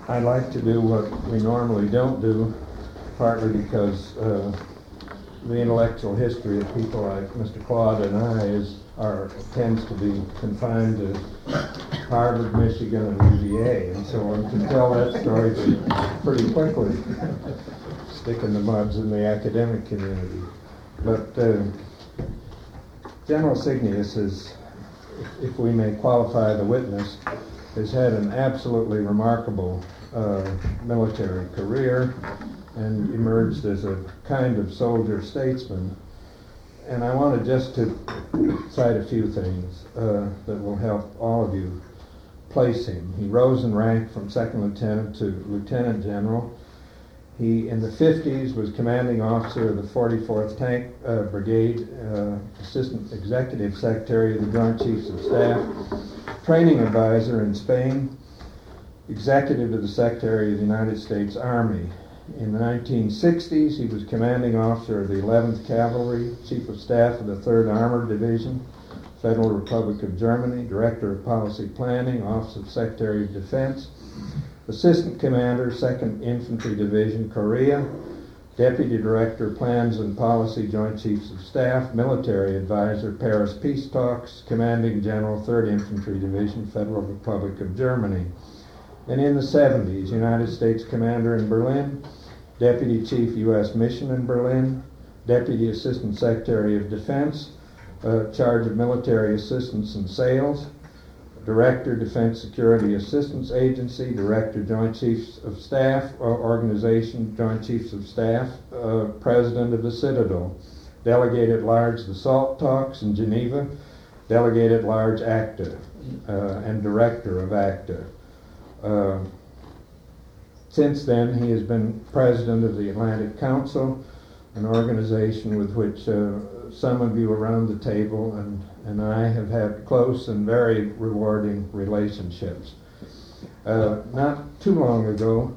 I like to do what we normally don't do, partly because the intellectual history of people like Mr. Claude and I tends to be confined to Harvard, Michigan, and UVA, and so one can tell that story pretty quickly, sticking the muds in the academic community. But General Signius is, if we may qualify the witness, has had an absolutely remarkable military career and emerged as a kind of soldier statesman. And I wanted just to cite a few things that will help all of you place him. He rose in rank from second lieutenant to lieutenant general. He, in the 50s, was commanding officer of the 44th Tank Brigade, assistant executive secretary of the Joint Chiefs of Staff, training advisor in Spain, executive to the Secretary of the United States Army. In the 1960s, he was commanding officer of the 11th Cavalry, Chief of Staff of the 3rd Armored Division, Federal Republic of Germany, Director of Policy Planning, Office of Secretary of Defense, Assistant Commander, 2nd Infantry Division, Korea, Deputy Director, Plans and Policy, Joint Chiefs of Staff, Military Advisor, Paris Peace Talks, Commanding General, 3rd Infantry Division, Federal Republic of Germany. And in the 70s, United States Commander in Berlin, Deputy Chief U.S. Mission in Berlin, Deputy Assistant Secretary of Defense, charge of military assistance and sales, Director, Defense Security Assistance Agency, Director, Joint Chiefs of Staff, Organization, Joint Chiefs of Staff, President of the Citadel, Delegate at Large, the SALT Talks in Geneva, Delegate at Large, ACTA, and Director of ACTA. Since then, he has been President of the Atlantic Council, an organization with which some of you around the table and I have had close and very rewarding relationships. Not too long ago,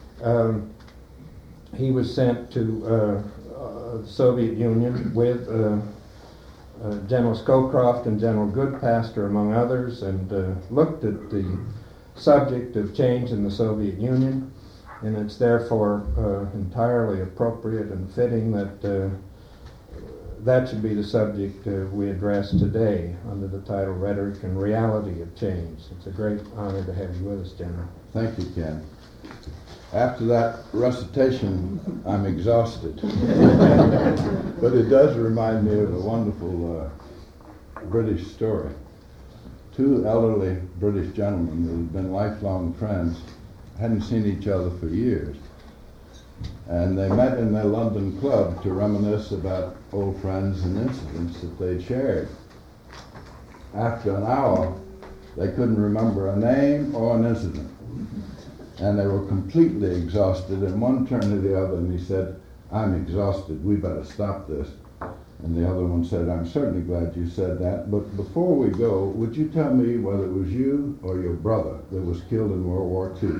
he was sent to the Soviet Union with General Scowcroft and General Goodpaster, among others, and looked at the subject of change in the Soviet Union, and it's therefore entirely appropriate and fitting that that should be the subject we address today under the title Rhetoric and Reality of Change. It's a great honor to have you with us, General. Thank you, Ken. After that recitation, I'm exhausted. But it does remind me of a wonderful British story. Two elderly British gentlemen who had been lifelong friends hadn't seen each other for years. And they met in their London club to reminisce about old friends and incidents that they'd shared. After an hour, they couldn't remember a name or an incident. And they were completely exhausted, and one turned to the other and he said, "I'm exhausted, we better stop this." And the other one said, "I'm certainly glad you said that, but before we go, would you tell me whether it was you or your brother that was killed in World War II?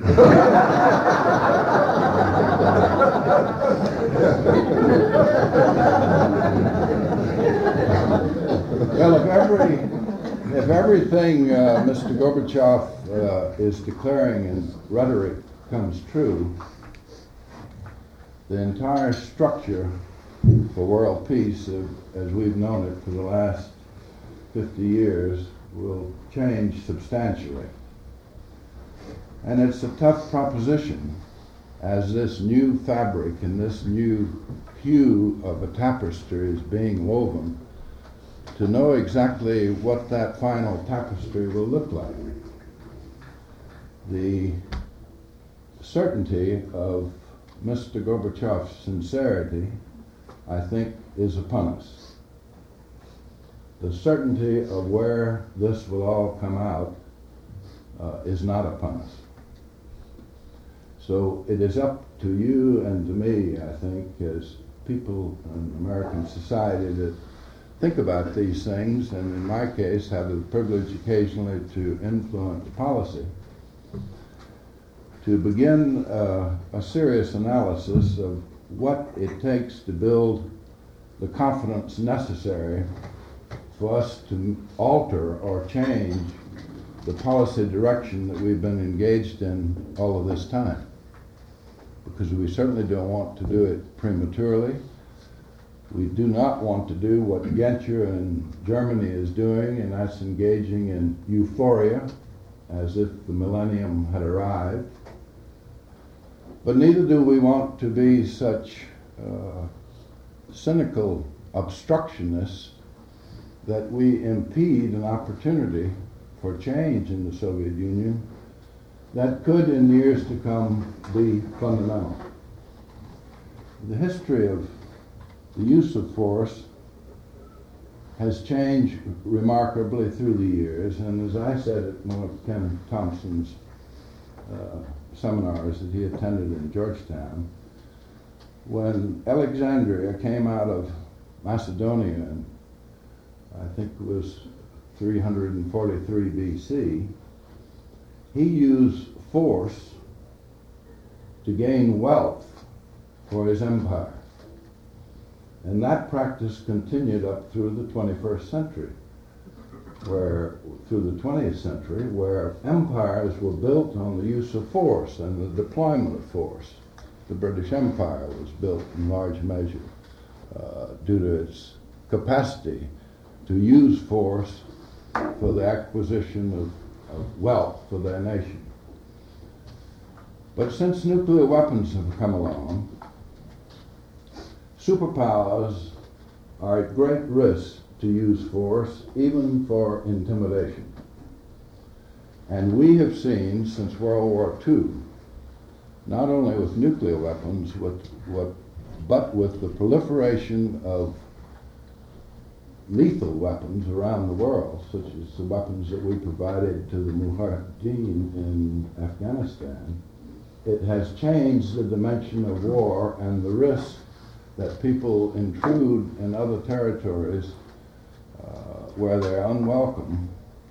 Well, if everything Mr. Gorbachev is declaring in rhetoric comes true, the entire structure for world peace, as we've known it for the last 50 years, will change substantially. And it's a tough proposition, as this new fabric and this new hue of a tapestry is being woven, to know exactly what that final tapestry will look like. The certainty of Mr. Gorbachev's sincerity, I think, is upon us. The certainty of where this will all come out is not upon us. So it is up to you and to me, I think, as people in American society to think about these things, and in my case, have the privilege occasionally to influence policy, to begin a serious analysis of what it takes to build the confidence necessary for us to alter or change the policy direction that we've been engaged in all of this time. Because we certainly don't want to do it prematurely. We do not want to do what Genscher in Germany is doing, and that's engaging in euphoria as if the millennium had arrived. But neither do we want to be such cynical obstructionists that we impede an opportunity for change in the Soviet Union that could in years to come be fundamental. The history of the use of force has changed remarkably through the years, and as I said at one of Ken Thompson's seminars that he attended in Georgetown, when Alexandria came out of Macedonia, in, I think it was 343 BC, he used force to gain wealth for his empire. And that practice continued up through the 21st century, through the 20th century, where empires were built on the use of force and the deployment of force. The British Empire was built in large measure due to its capacity to use force for the acquisition of wealth for their nation. But since nuclear weapons have come along, superpowers are at great risk to use force, even for intimidation. And we have seen since World War II, not only with nuclear weapons, but with the proliferation of lethal weapons around the world, such as the weapons that we provided to the Mujahideen in Afghanistan, it has changed the dimension of war and the risk that people intrude in other territories where they're unwelcome,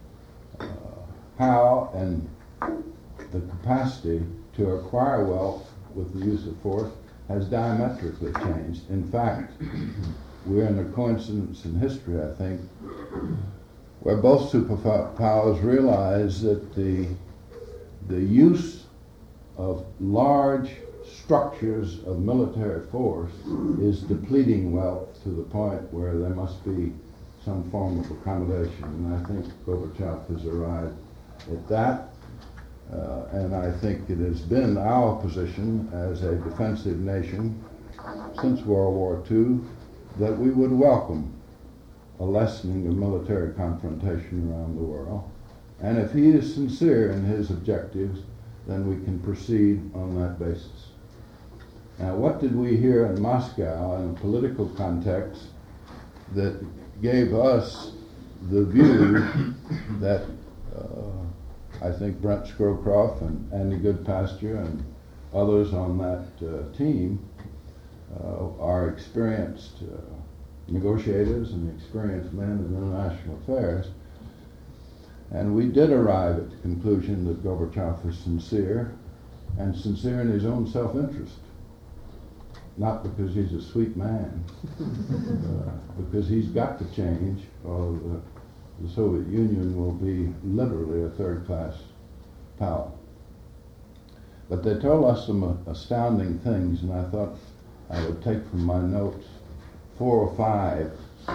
how and the capacity to acquire wealth with the use of force has diametrically changed. In fact, we're in a coincidence in history, I think, where both superpowers realize that the use of large structures of military force is depleting wealth to the point where there must be some form of accommodation. And I think Gorbachev has arrived at that. And I think it has been our position as a defensive nation since World War II that we would welcome a lessening of military confrontation around the world. And if he is sincere in his objectives, then we can proceed on that basis. Now, what did we hear in Moscow in a political context that gave us the view that I think Brent Scowcroft and Andy Goodpasture and others on that team are experienced negotiators and experienced men in international affairs. And we did arrive at the conclusion that Gorbachev is sincere, and sincere in his own self-interest. Not because he's a sweet man, because he's got to change, or the Soviet Union will be literally a third-class power. But they told us some astounding things, and I thought I would take from my notes 4 or 5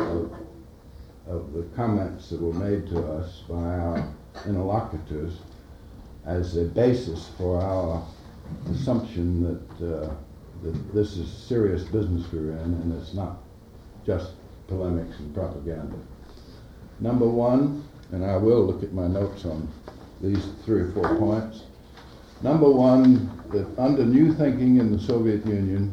of the comments that were made to us by our interlocutors as a basis for our assumption that this is serious business we're in, and it's not just polemics and propaganda. Number 1, and I will look at my notes on these 3 or 4 points. Number 1, that under new thinking in the Soviet Union,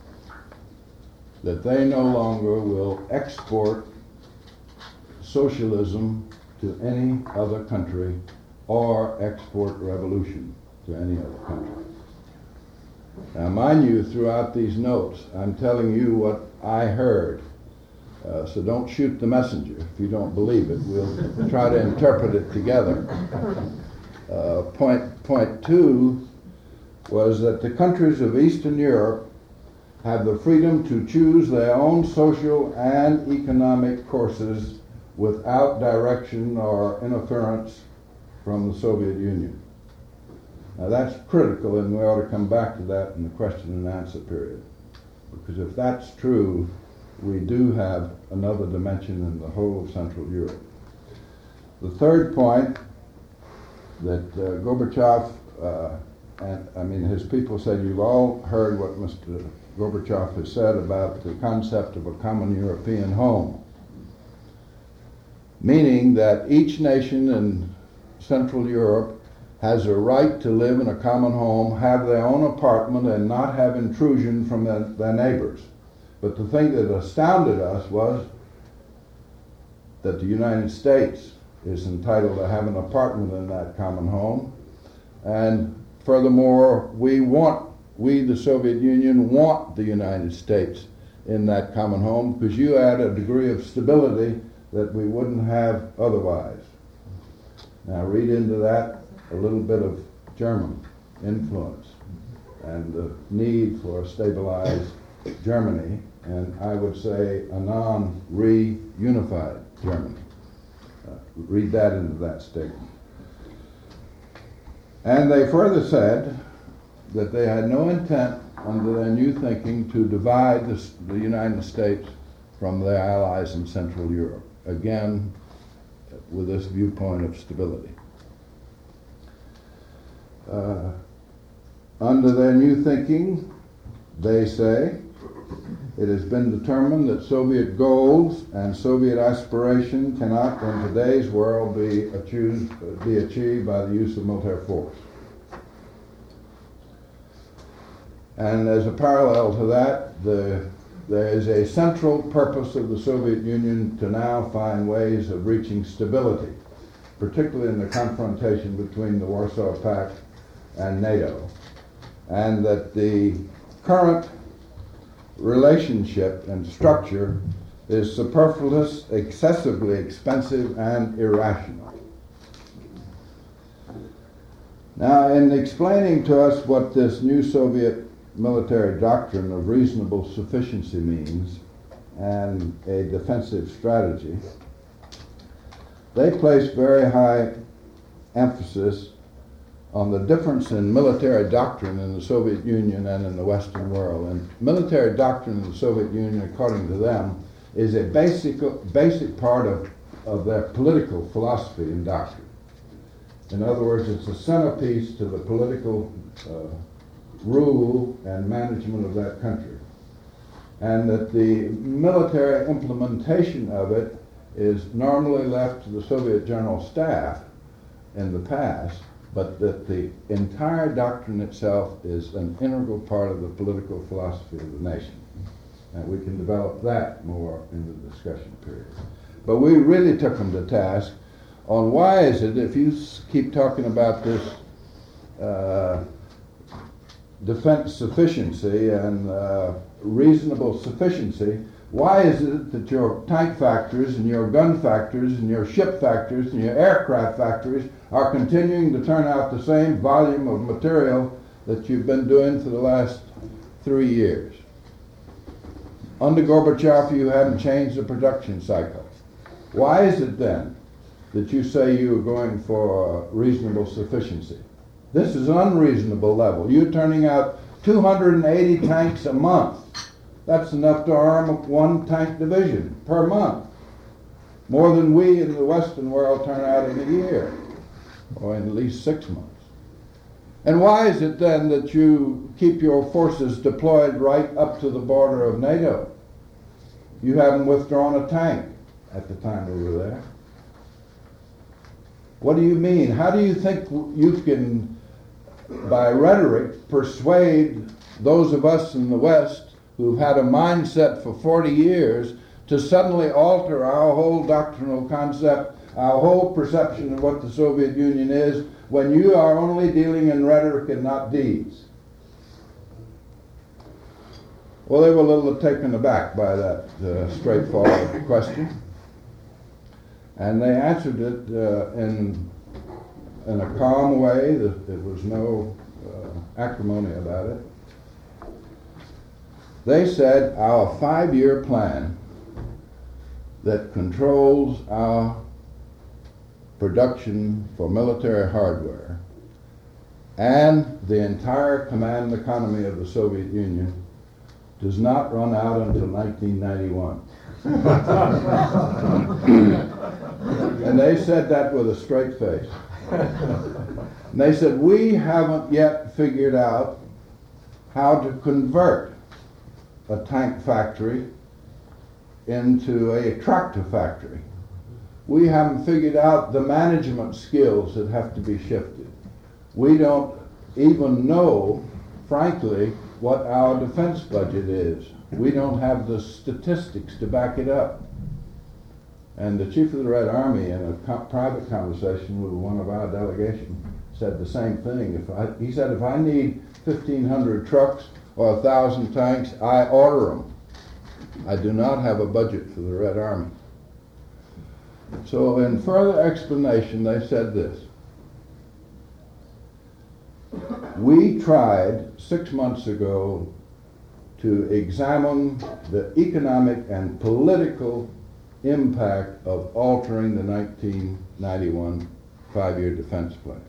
that they no longer will export socialism to any other country or export revolution to any other country. Now, mind you, throughout these notes, I'm telling you what I heard. So don't shoot the messenger if you don't believe it. We'll try to interpret it together. Point 2 was that the countries of Eastern Europe have the freedom to choose their own social and economic courses without direction or interference from the Soviet Union. Now that's critical, and we ought to come back to that in the question and answer period. Because if that's true, we do have another dimension in the whole of Central Europe. The third point that Gorbachev, his people said, you've all heard what Mr. Gorbachev has said about the concept of a common European home, meaning that each nation in Central Europe has a right to live in a common home, have their own apartment, and not have intrusion from their neighbors. But the thing that astounded us was that the United States is entitled to have an apartment in that common home. And furthermore, we, the Soviet Union, want the United States in that common home because you add a degree of stability that we wouldn't have otherwise. Now read into that a little bit of German influence and the need for a stabilized Germany, and I would say a non-reunified Germany. Read that into that statement. And they further said that they had no intent under their new thinking to divide the United States from their allies in Central Europe, again with this viewpoint of stability. Under their new thinking, they say, it has been determined that Soviet goals and Soviet aspiration cannot, in today's world, be achieved by the use of military force. And as a parallel to that, there is a central purpose of the Soviet Union to now find ways of reaching stability, particularly in the confrontation between the Warsaw Pact and NATO, and that the current relationship and structure is superfluous, excessively expensive, and irrational. Now, in explaining to us what this new Soviet military doctrine of reasonable sufficiency means and a defensive strategy, they place very high emphasis on the difference in military doctrine in the Soviet Union and in the Western world. And military doctrine in the Soviet Union, according to them, is a basic part of their political philosophy and doctrine. In other words, it's a centerpiece to the political rule and management of that country. And that the military implementation of it is normally left to the Soviet General Staff in the past, but that the entire doctrine itself is an integral part of the political philosophy of the nation. And we can develop that more in the discussion period. But we really took them to task on why is it, if you keep talking about this defense sufficiency and reasonable sufficiency, why is it that your tank factories and your gun factories and your ship factories and your aircraft factories are continuing to turn out the same volume of material that you've been doing for the last 3 years? Under Gorbachev, you haven't changed the production cycle. Why is it then that you say you are going for reasonable sufficiency? This is an unreasonable level. You're turning out 280 tanks a month. That's enough to arm one tank division per month. More than we in the Western world turn out in a year, or in at least 6 months. And why is it then that you keep your forces deployed right up to the border of NATO? You haven't withdrawn a tank at the time we were there. What do you mean? How do you think you can, by rhetoric, persuade those of us in the West who've had a mindset for 40 years to suddenly alter our whole doctrinal concept, our whole perception of what the Soviet Union is, when you are only dealing in rhetoric and not deeds? Well, they were a little taken aback by that straightforward question. And they answered it in a calm way. There was no acrimony about it. They said our 5-year plan that controls our production for military hardware and the entire command economy of the Soviet Union does not run out until 1991. And they said that with a straight face. And they said, we haven't yet figured out how to convert a tank factory into a tractor factory. We haven't figured out the management skills that have to be shifted. We don't even know, frankly, what our defense budget is. We don't have the statistics to back it up. And the Chief of the Red Army, in a private conversation with one of our delegation, said the same thing. He said, if I need 1,500 trucks or 1,000 tanks, I order them. I do not have a budget for the Red Army. So in further explanation, they said this. We tried 6 months ago to examine the economic and political impact of altering the 1991 five-year defense plan.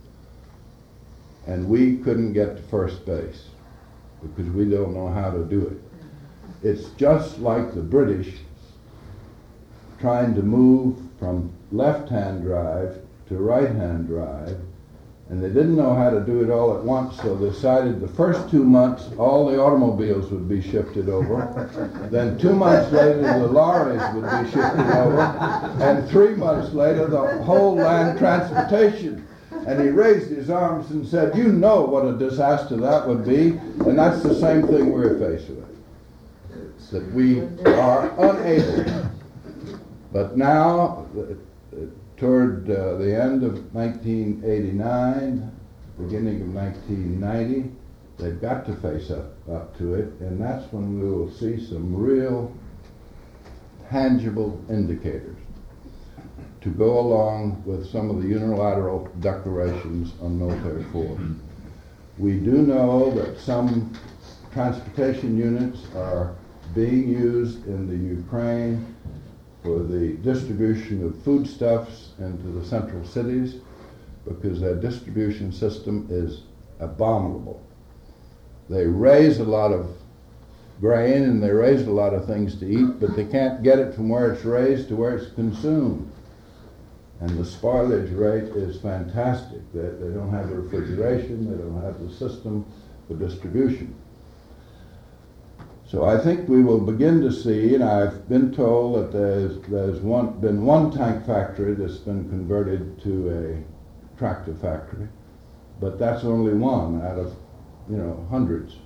And we couldn't get to first base because we don't know how to do it. It's just like the British trying to move from left-hand drive to right-hand drive, and they didn't know how to do it all at once, so they decided the first 2 months all the automobiles would be shifted over, then 2 months later the lorries would be shifted over, and 3 months later the whole land transportation. And he raised his arms and said, you know what a disaster that would be, and that's the same thing we're faced with. That we are unable. But now, toward the end of 1989, beginning of 1990, they've got to face up to it, and that's when we will see some real tangible indicators to go along with some of the unilateral declarations on military force. We do know that some transportation units are being used in the Ukraine for the distribution of foodstuffs into the central cities because their distribution system is abominable. They raise a lot of grain and they raise a lot of things to eat, but they can't get it from where it's raised to where it's consumed. And the spoilage rate is fantastic. They don't have refrigeration, they don't have the system for distribution. So I think we will begin to see, and I've been told that there's been one tank factory that's been converted to a tractor factory, but that's only one out of, hundreds.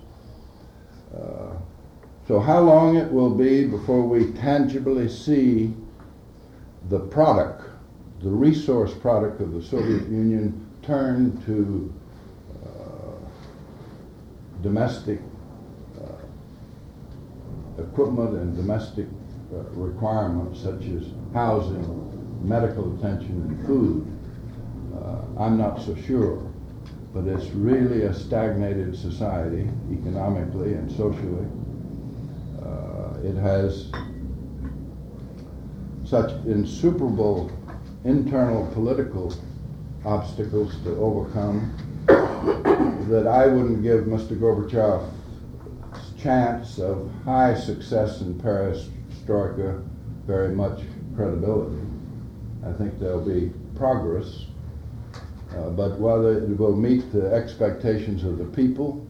So how long it will be before we tangibly see the product, the resource product of the Soviet Union turn to domestic equipment and domestic requirements such as housing, medical attention, and food, I'm not so sure. But it's really a stagnated society, economically and socially. It has such insuperable internal political obstacles to overcome that I wouldn't give Mr. Gorbachev's chance of high success in perestroika very much credibility. I think there'll be progress, but whether it will meet the expectations of the people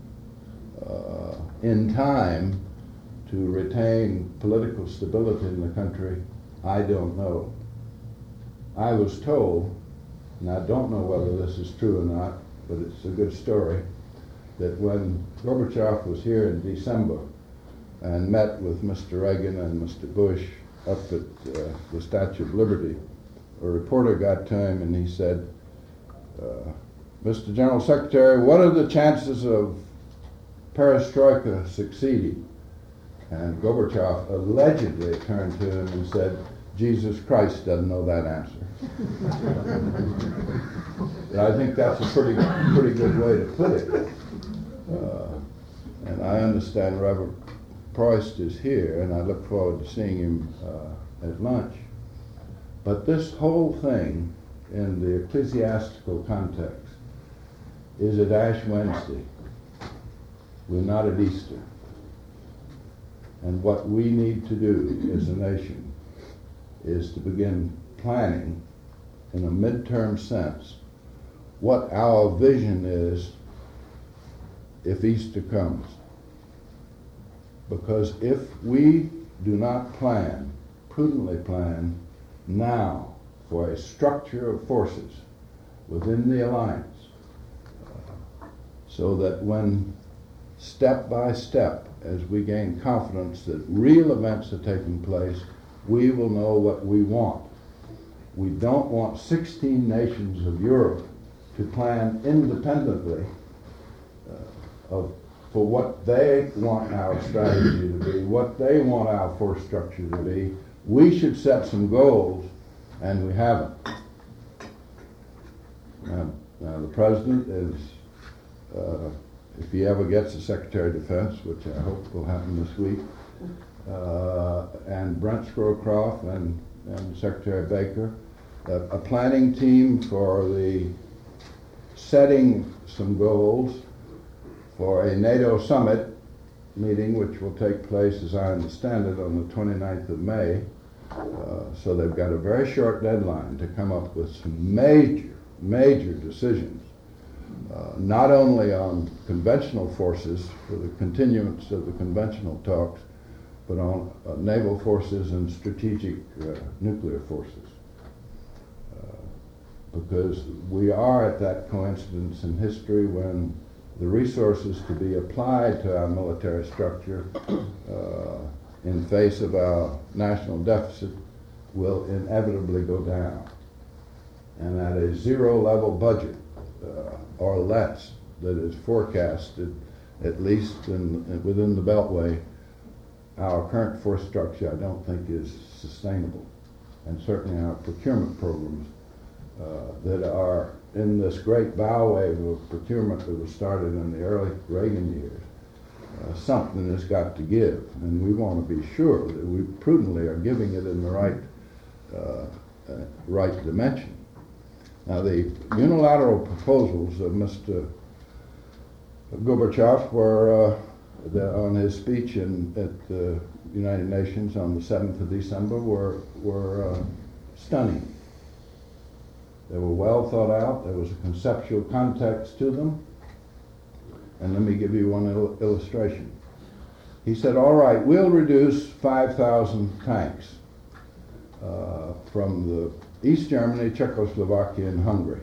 in time to retain political stability in the country, I don't know. I was told, and I don't know whether this is true or not, but it's a good story, that when Gorbachev was here in December and met with Mr. Reagan and Mr. Bush up at the Statue of Liberty, a reporter got to him and he said, Mr. General Secretary, what are the chances of perestroika succeeding? And Gorbachev allegedly turned to him and said, Jesus Christ doesn't know that answer. And I think that's a pretty good way to put it. And I understand Robert Proist is here, and I look forward to seeing him at lunch. But this whole thing in the ecclesiastical context is at Ash Wednesday. We're not at Easter. And what we need to do as a nation is to begin planning in a midterm sense what our vision is if Easter comes. Because if we do not prudently plan now for a structure of forces within the alliance, so that when step by step, as we gain confidence that real events are taking place, we will know what we want. We don't want 16 nations of Europe to plan independently for what they want our strategy to be, what they want our force structure to be. We should set some goals, and we haven't. Now the President is, if he ever gets a Secretary of Defense, which I hope will happen this week, and Brent Scowcroft and Secretary Baker, a planning team for the setting some goals for a NATO summit meeting, which will take place, as I understand it, on the 29th of May. So they've got a very short deadline to come up with some major decisions, not only on conventional forces for the continuance of the conventional talks, but on naval forces and strategic nuclear forces. Because we are at that coincidence in history when the resources to be applied to our military structure in face of our national deficit will inevitably go down. And at a zero level budget or less that is forecasted, at least within the Beltway, our current force structure I don't think is sustainable. And certainly our procurement programs that are in this great bow wave of procurement that was started in the early Reagan years, something has got to give, and we want to be sure that we prudently are giving it in the right dimension. Now, the unilateral proposals of Mr. Gorbachev were on his speech at the United Nations on the 7th of December were stunning. They were well thought out. There was a conceptual context to them. And let me give you one illustration. He said, all right, we'll reduce 5,000 tanks from the East Germany, Czechoslovakia, and Hungary.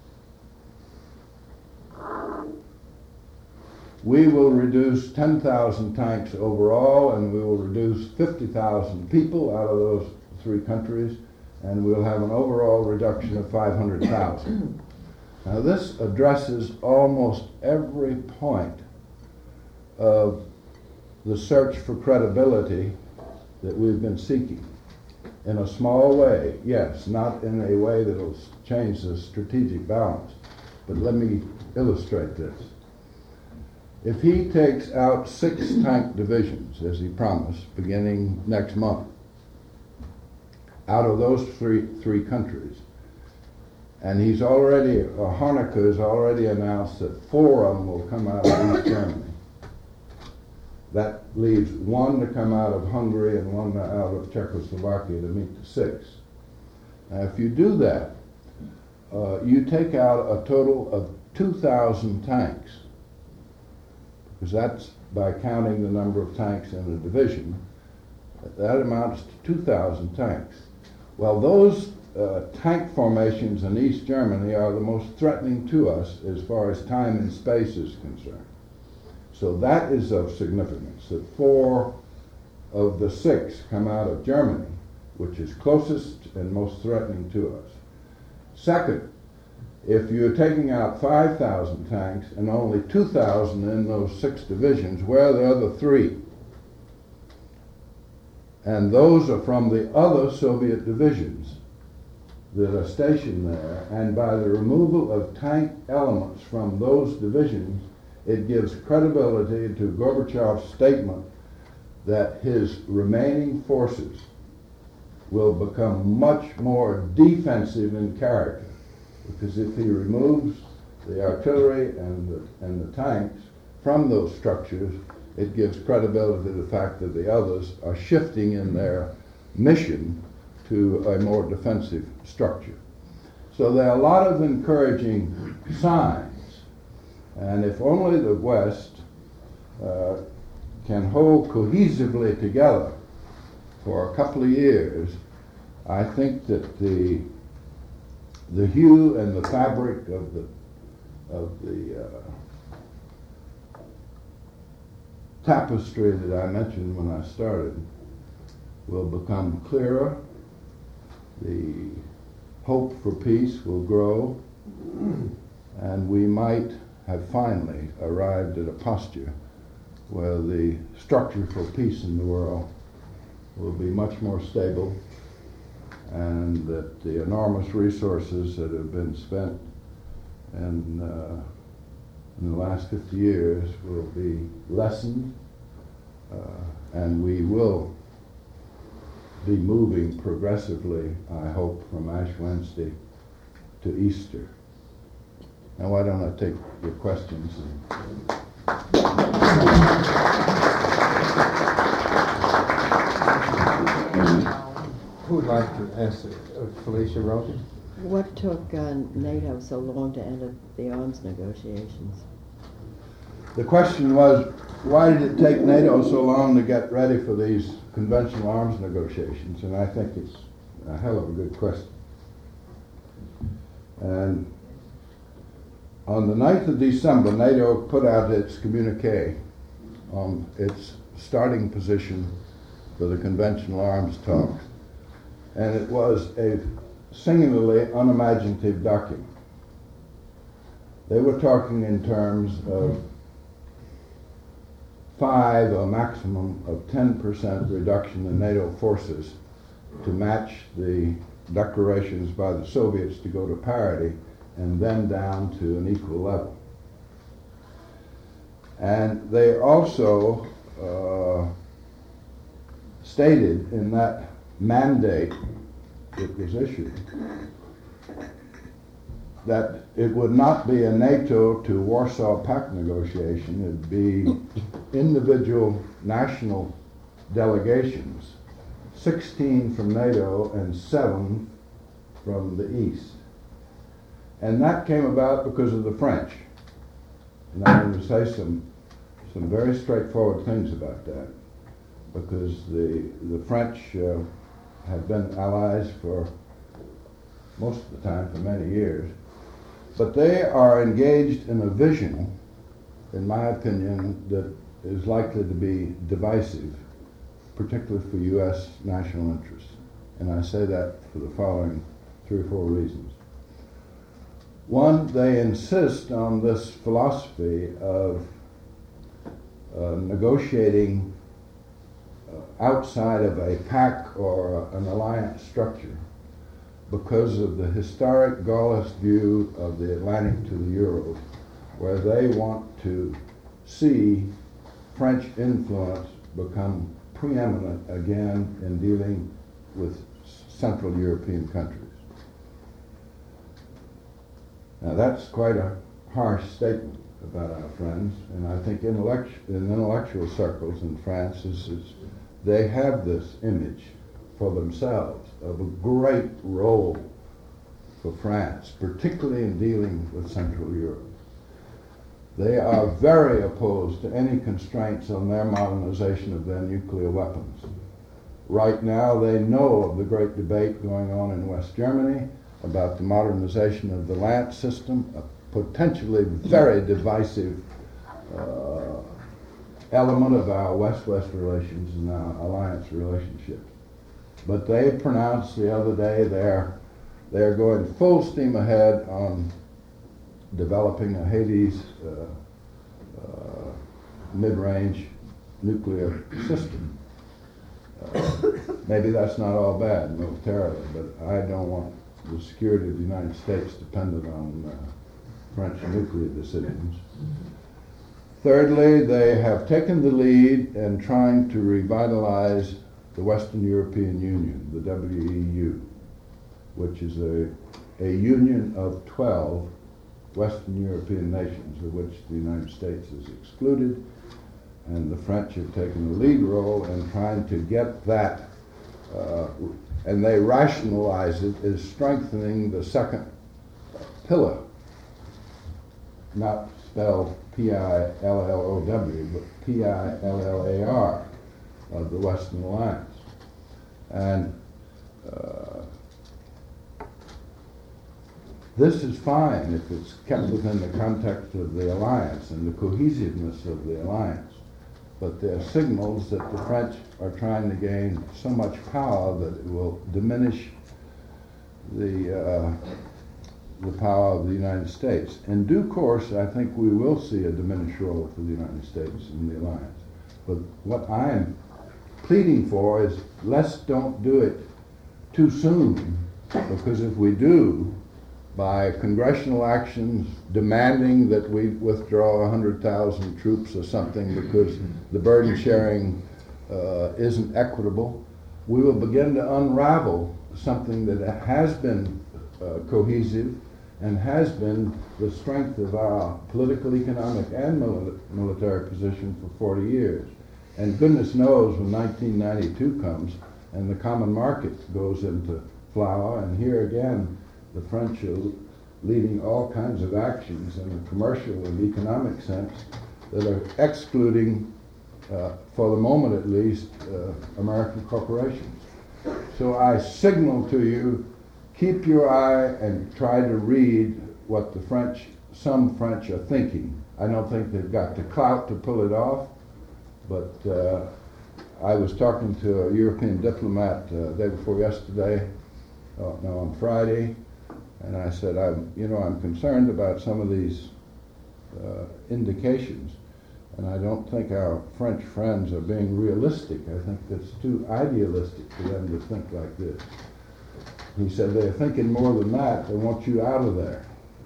We will reduce 10,000 tanks overall, and we will reduce 50,000 people out of those three countries, and we'll have an overall reduction of 500,000. Now this addresses almost every point of the search for credibility that we've been seeking. In a small way, yes, not in a way that will change the strategic balance. But let me illustrate this. If he takes out 6 tank divisions, as he promised, beginning next month, out of those three countries, and Honecker has already announced that 4 of them will come out of East Germany. That leaves 1 to come out of Hungary and 1 out of Czechoslovakia to meet the 6. Now, if you do that, you take out a total of 2,000 tanks, because that's by counting the number of tanks in a division. That amounts to 2,000 tanks. Well, those tank formations in East Germany are the most threatening to us as far as time and space is concerned. So that is of significance, that 4 of the 6 come out of Germany, which is closest and most threatening to us. Second, if you're taking out 5,000 tanks and only 2,000 in those 6 divisions, where are the other 3? And those are from the other Soviet divisions that are stationed there, and by the removal of tank elements from those divisions, it gives credibility to Gorbachev's statement that his remaining forces will become much more defensive in character because if he removes the artillery and the tanks from those structures, it gives credibility to the fact that the others are shifting in their mission to a more defensive structure. So there are a lot of encouraging signs, and if only the West can hold cohesively together for a couple of years, I think that the hue and the fabric of the tapestry that I mentioned when I started will become clearer. The hope for peace will grow, and we might have finally arrived at a posture where the structure for peace in the world will be much more stable, and that the enormous resources that have been spent in the last 50 years will be lessened, and we will be moving progressively, I hope, from Ash Wednesday to Easter. Now, why don't I take your questions? Who would like to ask Felicia Rogan? What took NATO so long to end the arms negotiations? The question was, why did it take NATO so long to get ready for these conventional arms negotiations? And I think it's a hell of a good question. And on the 9th of December, NATO put out its communique on its starting position for the conventional arms talks. And it was a singularly unimaginative document. They were talking in terms of 5, a maximum of 10% reduction in NATO forces to match the declarations by the Soviets to go to parity, and then down to an equal level. And they also stated in that mandate that was issued that it would not be a NATO to Warsaw Pact negotiation, it would be individual national delegations, 16 from NATO and 7 from the East. And that came about because of the French. And I'm going to say some very straightforward things about that, because the French have been allies for most of the time, for many years. But they are engaged in a vision, in my opinion, that is likely to be divisive, particularly for U.S. national interests. And I say that for the following 3 or 4 reasons. One, they insist on this philosophy of negotiating outside of a pact or an alliance structure because of the historic Gaullist view of the Atlantic to the Euro, where they want to see French influence become preeminent again in dealing with Central European countries. Now that's quite a harsh statement about our friends, and I think in intellectual circles in France, they have this image for themselves of a great role for France, particularly in dealing with Central Europe. They are very opposed to any constraints on their modernization of their nuclear weapons. Right now, they know of the great debate going on in West Germany about the modernization of the Lance system, a potentially very divisive element of our West-West relations and our alliance relationships. But they pronounced the other day they're going full steam ahead on developing a Hades mid-range nuclear system. Maybe that's not all bad militarily, but I don't want the security of the United States dependent on French nuclear decisions. Thirdly, they have taken the lead in trying to revitalize the Western European Union, the WEU, which is a union of 12 Western European nations, of which the United States is excluded, and the French have taken a lead role in trying to get that, and they rationalize it as strengthening the second pillar, not spelled P-I-L-L-O-W, but P-I-L-L-A-R, of the Western Alliance. And this is fine if it's kept within the context of the alliance and the cohesiveness of the alliance. But there are signals that the French are trying to gain so much power that it will diminish the power of the United States. In due course, I think we will see a diminished role for the United States in the alliance. But what I am pleading for is let's don't do it too soon, because if we do, by congressional actions demanding that we withdraw 100,000 troops or something because the burden sharing isn't equitable, we will begin to unravel something that has been cohesive and has been the strength of our political, economic, and military position for 40 years. And goodness knows when 1992 comes and the common market goes into flower, and here again the French are leading all kinds of actions in a commercial and economic sense that are excluding, for the moment at least, American corporations. So I signal to you, keep your eye and try to read what some French are thinking. I don't think they've got the clout to pull it off, but I was talking to a European diplomat day before yesterday, on Friday, and I said, I'm concerned about some of these indications, and I don't think our French friends are being realistic. I think it's too idealistic for them to think like this. He said they're thinking more than that. They want you out of there.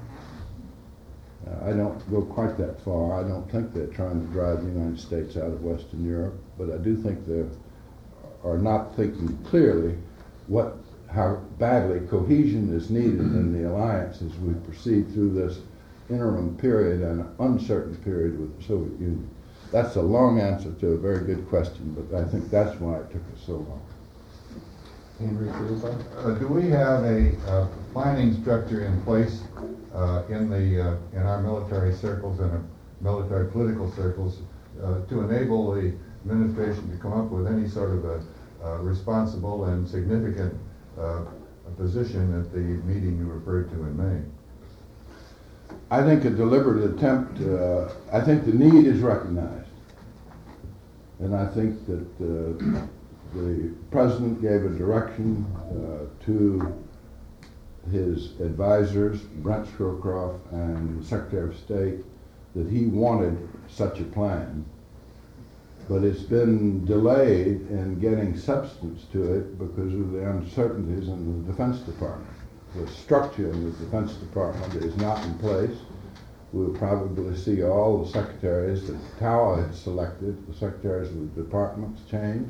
I don't go quite that far. I don't think they're trying to drive the United States out of Western Europe, but I do think they are not thinking clearly how badly cohesion is needed in the alliance as we proceed through this interim period and uncertain period with the Soviet Union. That's a long answer to a very good question, but I think that's why it took us so long. Henry Krupa? Do we have a planning structure in place in our military circles and military political circles to enable the administration to come up with any sort of a responsible and significant position at the meeting you referred to in May? I think a deliberate attempt, I think the need is recognized. And I think that the President gave a direction to his advisors, Brent Scowcroft and the Secretary of State, that he wanted such a plan. But it's been delayed in getting substance to it because of the uncertainties in the Defense Department. The structure in the Defense Department is not in place. We'll probably see all the secretaries that Tower had selected, the secretaries of the departments change.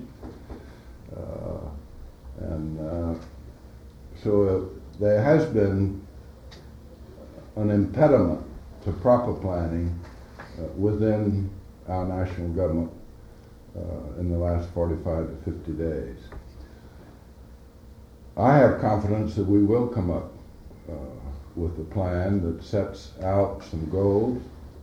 So there has been an impediment to proper planning within our national government in the last 45 to 50 days. I have confidence that we will come up with a plan that sets out some goals.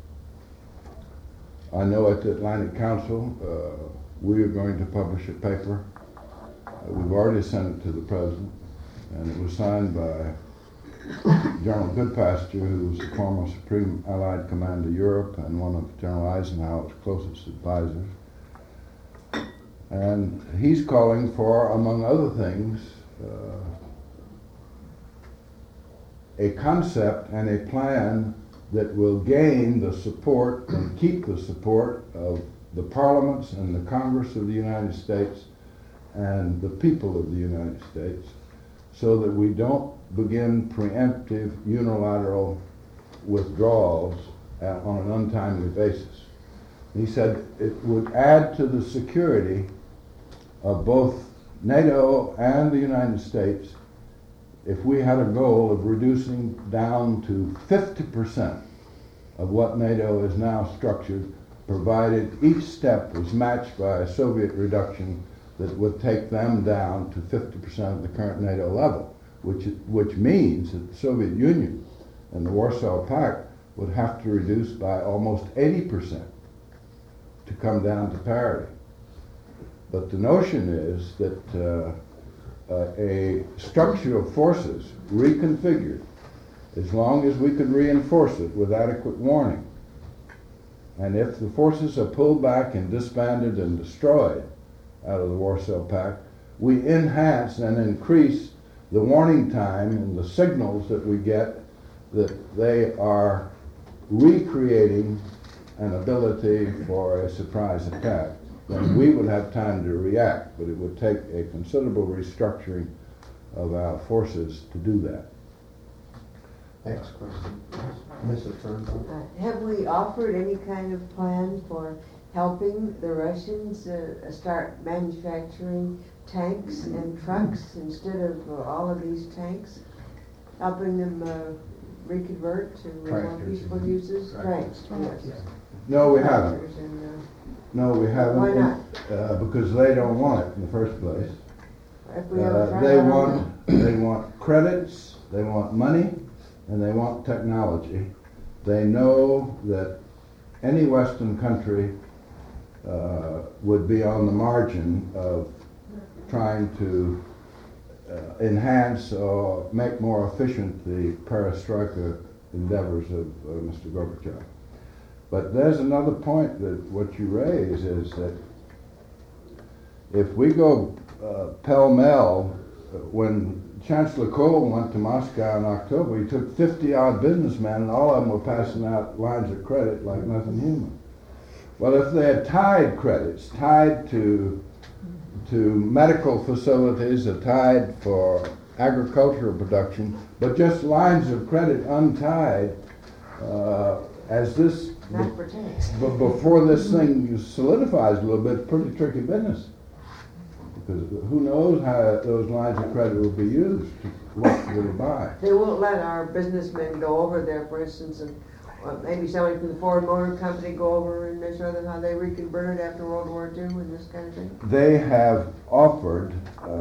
I know at the Atlantic Council we are going to publish a paper. We've already sent it to the President, and it was signed by General Goodpasture, who was the former Supreme Allied Commander Europe and one of General Eisenhower's closest advisors. And he's calling for, among other things, a concept and a plan that will gain the support and keep the support of the parliaments and the Congress of the United States and the people of the United States, so that we don't begin preemptive unilateral withdrawals on an untimely basis. He said it would add to the security of both NATO and the United States if we had a goal of reducing down to 50% of what NATO is now structured, provided each step was matched by a Soviet reduction that would take them down to 50% of the current NATO level, which means that the Soviet Union and the Warsaw Pact would have to reduce by almost 80% to come down to parity. But the notion is that a structure of forces reconfigured, as long as we could reinforce it with adequate warning, and if the forces are pulled back and disbanded and destroyed out of the Warsaw Pact, we enhance and increase the warning time and the signals that we get that they are recreating an ability for a surprise attack. Then we would have time to react, but it would take a considerable restructuring of our forces to do that. Next question. Mrs. Turnbull. Have we offered any kind of plan for helping the Russians start manufacturing tanks and trucks instead of all of these tanks? Helping them reconvert to more peaceful uses? Tractors, yes. No, we haven't. Tractors and, No, we haven't. Why not? Because they don't want it in the first place. if we ever try They that want credits, they want money, and they want technology. They know that any Western country would be on the margin of trying to enhance or make more efficient the perestroika endeavors of Mr. Gorbachev. But there's another point that what you raise is that if we go pell-mell, when Chancellor Kohl went to Moscow in October, he took 50-odd businessmen, and all of them were passing out lines of credit like nothing human. Well, if they had tied credits, tied to medical facilities, or tied for agricultural production, but just lines of credit untied, as this not for tanks. But before this thing solidifies a little bit, it's pretty tricky business. Because who knows how those lines of credit will be used to what will buy. They won't let our businessmen go over there, for instance, and maybe somebody from the Ford Motor Company go over and show them how they reconverted after World War II and this kind of thing. They have offered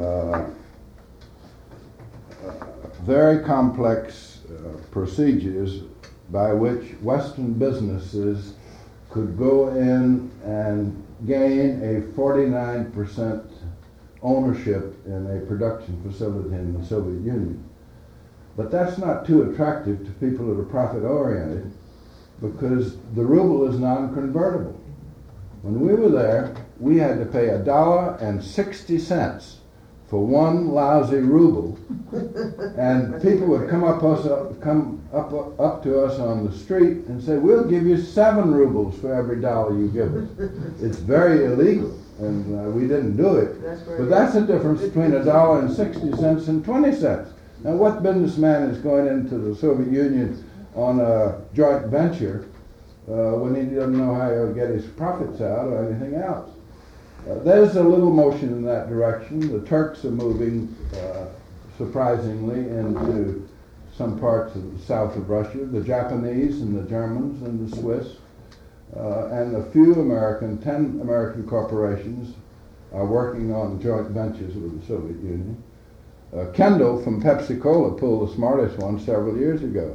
very complex procedures by which Western businesses could go in and gain a 49% ownership in a production facility in the Soviet Union. But that's not too attractive to people that are profit-oriented because the ruble is non-convertible. When we were there, we had to pay $1.60 for one lousy ruble, and people would come up to us on the street and say, "We'll give you 7 rubles for every dollar you give us." It's very illegal, and we didn't do it. But that's the difference between $1.60 and 20 cents. Now, what businessman is going into the Soviet Union on a joint venture when he doesn't know how he'll get his profits out or anything else? There's a little motion in that direction. The Turks are moving, surprisingly, into some parts of the south of Russia. The Japanese and the Germans and the Swiss and a few 10 American corporations are working on joint ventures with the Soviet Union. Kendall from Pepsi-Cola pulled the smartest one several years ago.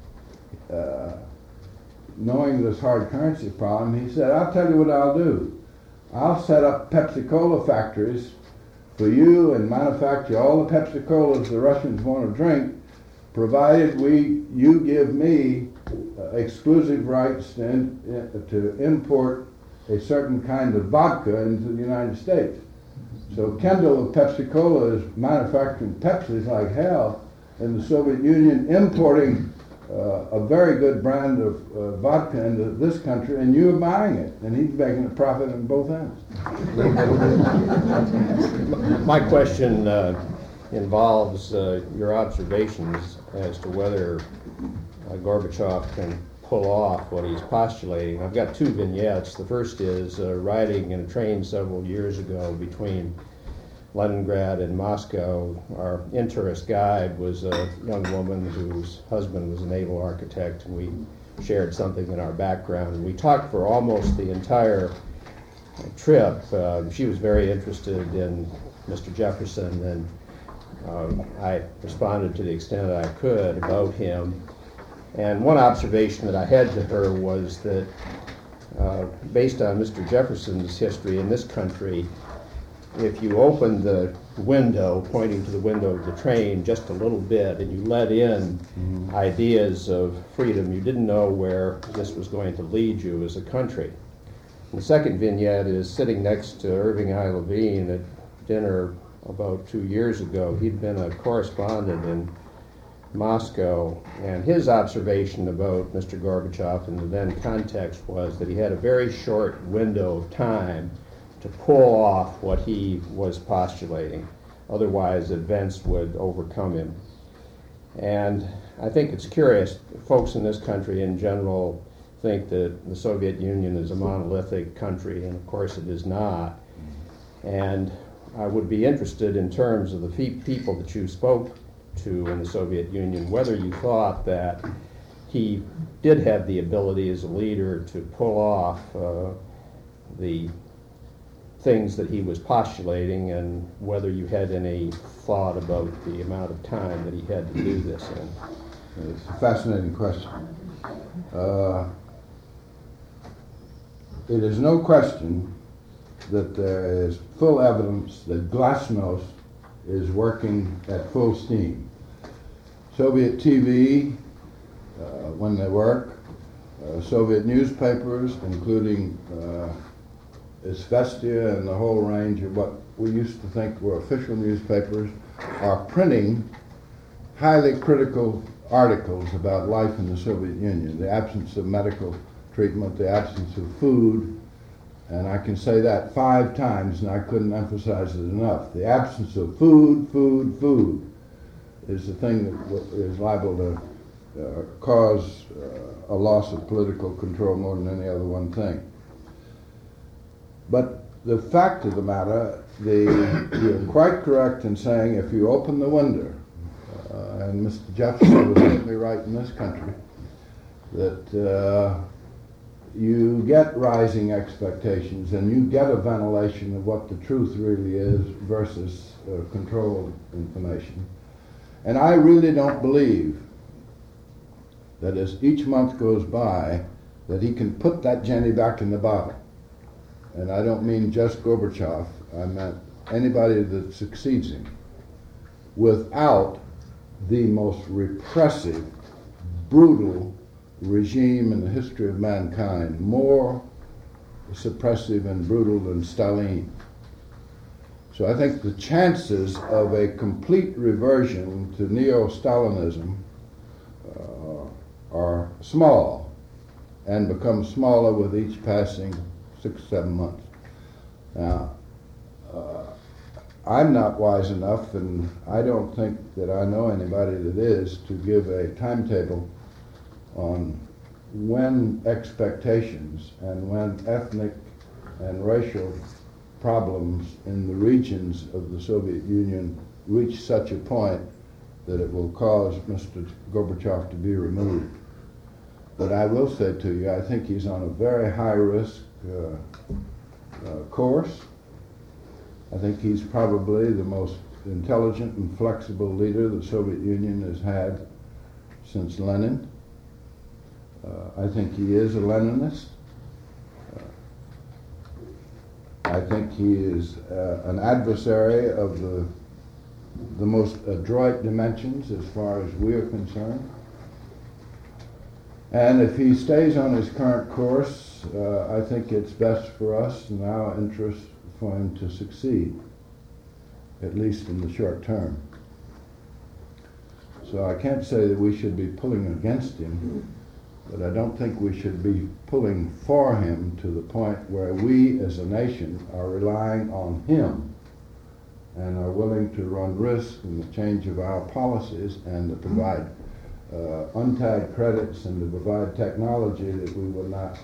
Knowing this hard currency problem, he said, "I'll tell you what I'll do. I'll set up Pepsi-Cola factories for you and manufacture all the Pepsi-Colas the Russians want to drink, provided you give me exclusive rights to import a certain kind of vodka into the United States." So Kendall of Pepsi-Cola is manufacturing Pepsis like hell in the Soviet Union, importing a very good brand of vodka into this country, and you're buying it, and he's making a profit on both ends. My question involves your observations as to whether Gorbachev can pull off what he's postulating. I've got 2 vignettes. The first is riding in a train several years ago between Leningrad and Moscow, our interest guide was a young woman whose husband was a naval architect, and we shared something in our background. We talked for almost the entire trip. She was very interested in Mr. Jefferson, and I responded to the extent that I could about him. And one observation that I had to her was that based on Mr. Jefferson's history in this country, if you opened the window, pointing to the window of the train just a little bit, and you let in ideas of freedom, you didn't know where this was going to lead you as a country. And the second vignette is sitting next to Irving I. Levine at dinner about 2 years ago. He'd been a correspondent in Moscow, and his observation about Mr. Gorbachev in the then context was that he had a very short window of time to pull off what he was postulating. Otherwise, events would overcome him. And I think it's curious, folks in this country in general think that the Soviet Union is a monolithic country, and of course it is not. And I would be interested in terms of the people that you spoke to in the Soviet Union, whether you thought that he did have the ability as a leader to pull off the things that he was postulating, and whether you had any thought about the amount of time that he had to do this in. It's a fascinating question. It is no question that there is full evidence that glasnost is working at full steam. Soviet TV, when they work, Soviet newspapers, including Izvestia and the whole range of what we used to think were official newspapers, are printing highly critical articles about life in the Soviet Union, the absence of medical treatment, the absence of food, and I can say that 5 times and I couldn't emphasize it enough. The absence of food is the thing that is liable to cause a loss of political control more than any other one thing. But the fact of the matter, you're quite correct in saying if you open the window, and Mr. Jefferson was certainly right in this country, that you get rising expectations and you get a ventilation of what the truth really is versus controlled information. And I really don't believe that as each month goes by that he can put that Jenny back in the bottle. And I don't mean just Gorbachev, I meant anybody that succeeds him, without the most repressive, brutal regime in the history of mankind, more suppressive and brutal than Stalin. So I think the chances of a complete reversion to neo-Stalinism are small and become smaller with each passing 6-7 months. Now, I'm not wise enough, and I don't think that I know anybody that is, to give a timetable on when expectations and when ethnic and racial problems in the regions of the Soviet Union reach such a point that it will cause Mr. Gorbachev to be removed. But I will say to you, I think he's on a very high-risk course. I think he's probably the most intelligent and flexible leader the Soviet Union has had since Lenin. I think he is a Leninist. I think he is an adversary of the most adroit dimensions as far as we are concerned. And if he stays on his current course, I think it's best for us and our interest for him to succeed, at least in the short term. So I can't say that we should be pulling against him, but I don't think we should be pulling for him to the point where we as a nation are relying on him and are willing to run risk in the change of our policies and to provide untagged credits and to provide technology that we will not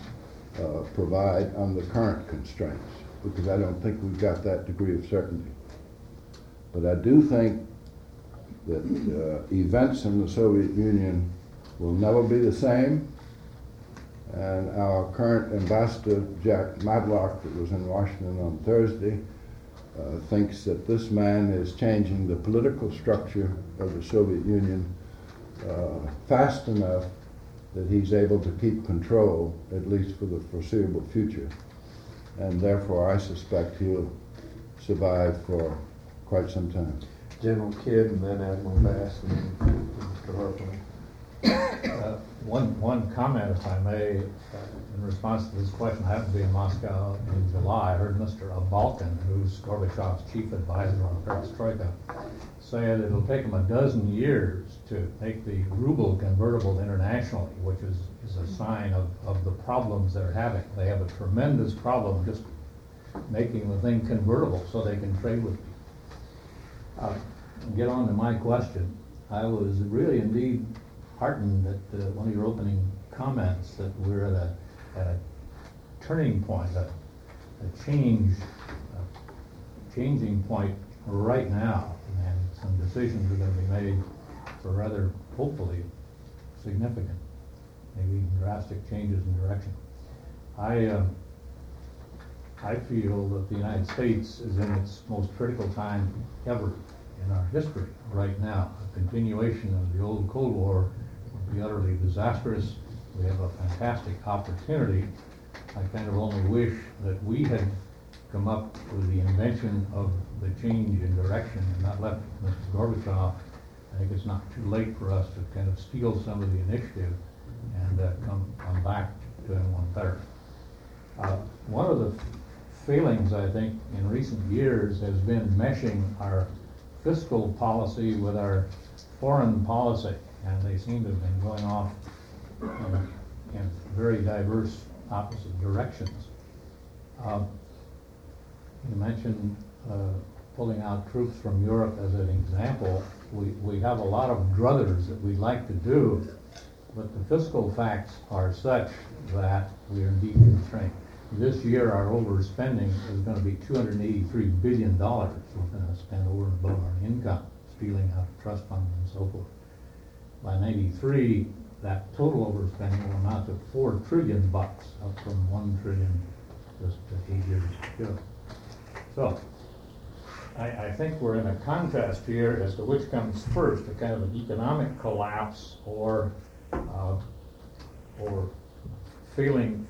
provide under current constraints, because I don't think we've got that degree of certainty. But I do think that events in the Soviet Union will never be the same. And our current ambassador, Jack Matlock, that was in Washington on Thursday, thinks that this man is changing the political structure of the Soviet Union fast enough that he's able to keep control, at least for the foreseeable future. And therefore, I suspect he'll survive for quite some time. General Kidd and then Admiral Bass and then Mr. Harper. One comment, if I may, in response to this question. I happened to be in Moscow in July. I heard Mr. Abalkin, who's Gorbachev's chief advisor on perestroika, say that it'll take him 12 years to make the ruble convertible internationally, which is a sign of the problems they're having. They have a tremendous problem just making the thing convertible so they can trade with people. Get on to my question. I was really indeed heartened at one of your opening comments that we're at a turning point, a changing point right now, and some decisions are going to be made for rather, hopefully, significant, maybe even drastic changes in direction. I feel that the United States is in its most critical time ever in our history right now. A continuation of the old Cold War would be utterly disastrous. We have a fantastic opportunity. I kind of only wish that we had come up with the invention of the change in direction and not left Mr. Gorbachev. I think it's not too late for us to kind of steal some of the initiative and come back to doing one better. One of the failings, I think, in recent years has been meshing our fiscal policy with our foreign policy, and they seem to have been going off in very diverse opposite directions. You mentioned pulling out troops from Europe as an example. We have a lot of druthers that we'd like to do, but the fiscal facts are such that we are indeed constrained. This year, our overspending is going to be $283 billion. We're going to spend over and above our income, stealing out of trust funds and so forth. By '93, that total overspending will amount to $4 trillion, up from $1 trillion just 8 years ago. So, I think we're in a contest here as to which comes first, a kind of an economic collapse or failing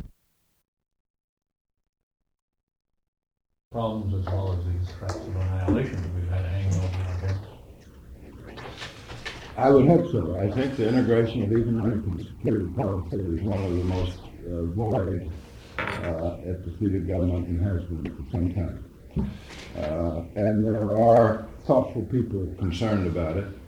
problems as well as these threats of annihilation that we've had hanging over our heads. I would hope so. I think the integration of economic and security policy is one of the most void at the seat of government and has been for some time. And there are thoughtful people concerned about it.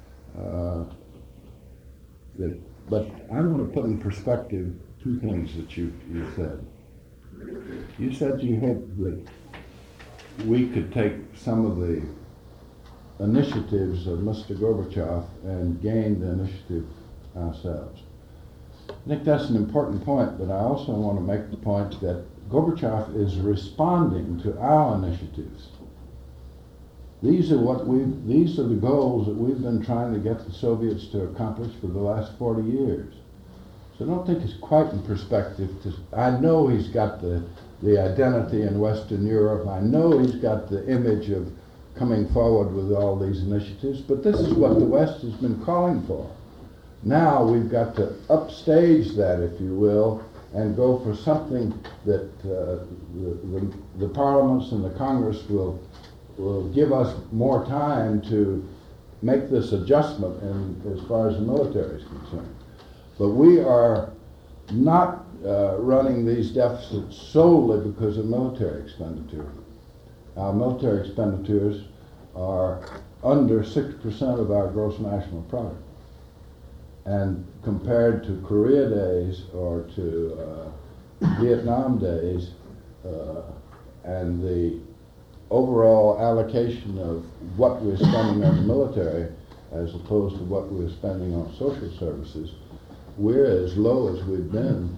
But I want to put in perspective two things that you said. You said you hoped that we could take some of the initiatives of Mr. Gorbachev and gain the initiative ourselves. I think that's an important point, but I also want to make the point that Gorbachev is responding to our initiatives. These are the goals that we've been trying to get the Soviets to accomplish for the last 40 years. So I don't think it's quite in perspective. I know he's got the identity in Western Europe. I know he's got the image of coming forward with all these initiatives, but this is what the West has been calling for. Now we've got to upstage that, if you will, and go for something that the parliaments and the Congress will give us more time to make this adjustment as far as the military is concerned. But we are not running these deficits solely because of military expenditure. Our military expenditures are under 6% of our gross national product. And compared to Korea days or to Vietnam days, and the overall allocation of what we're spending on the military as opposed to what we're spending on social services, we're as low as we've been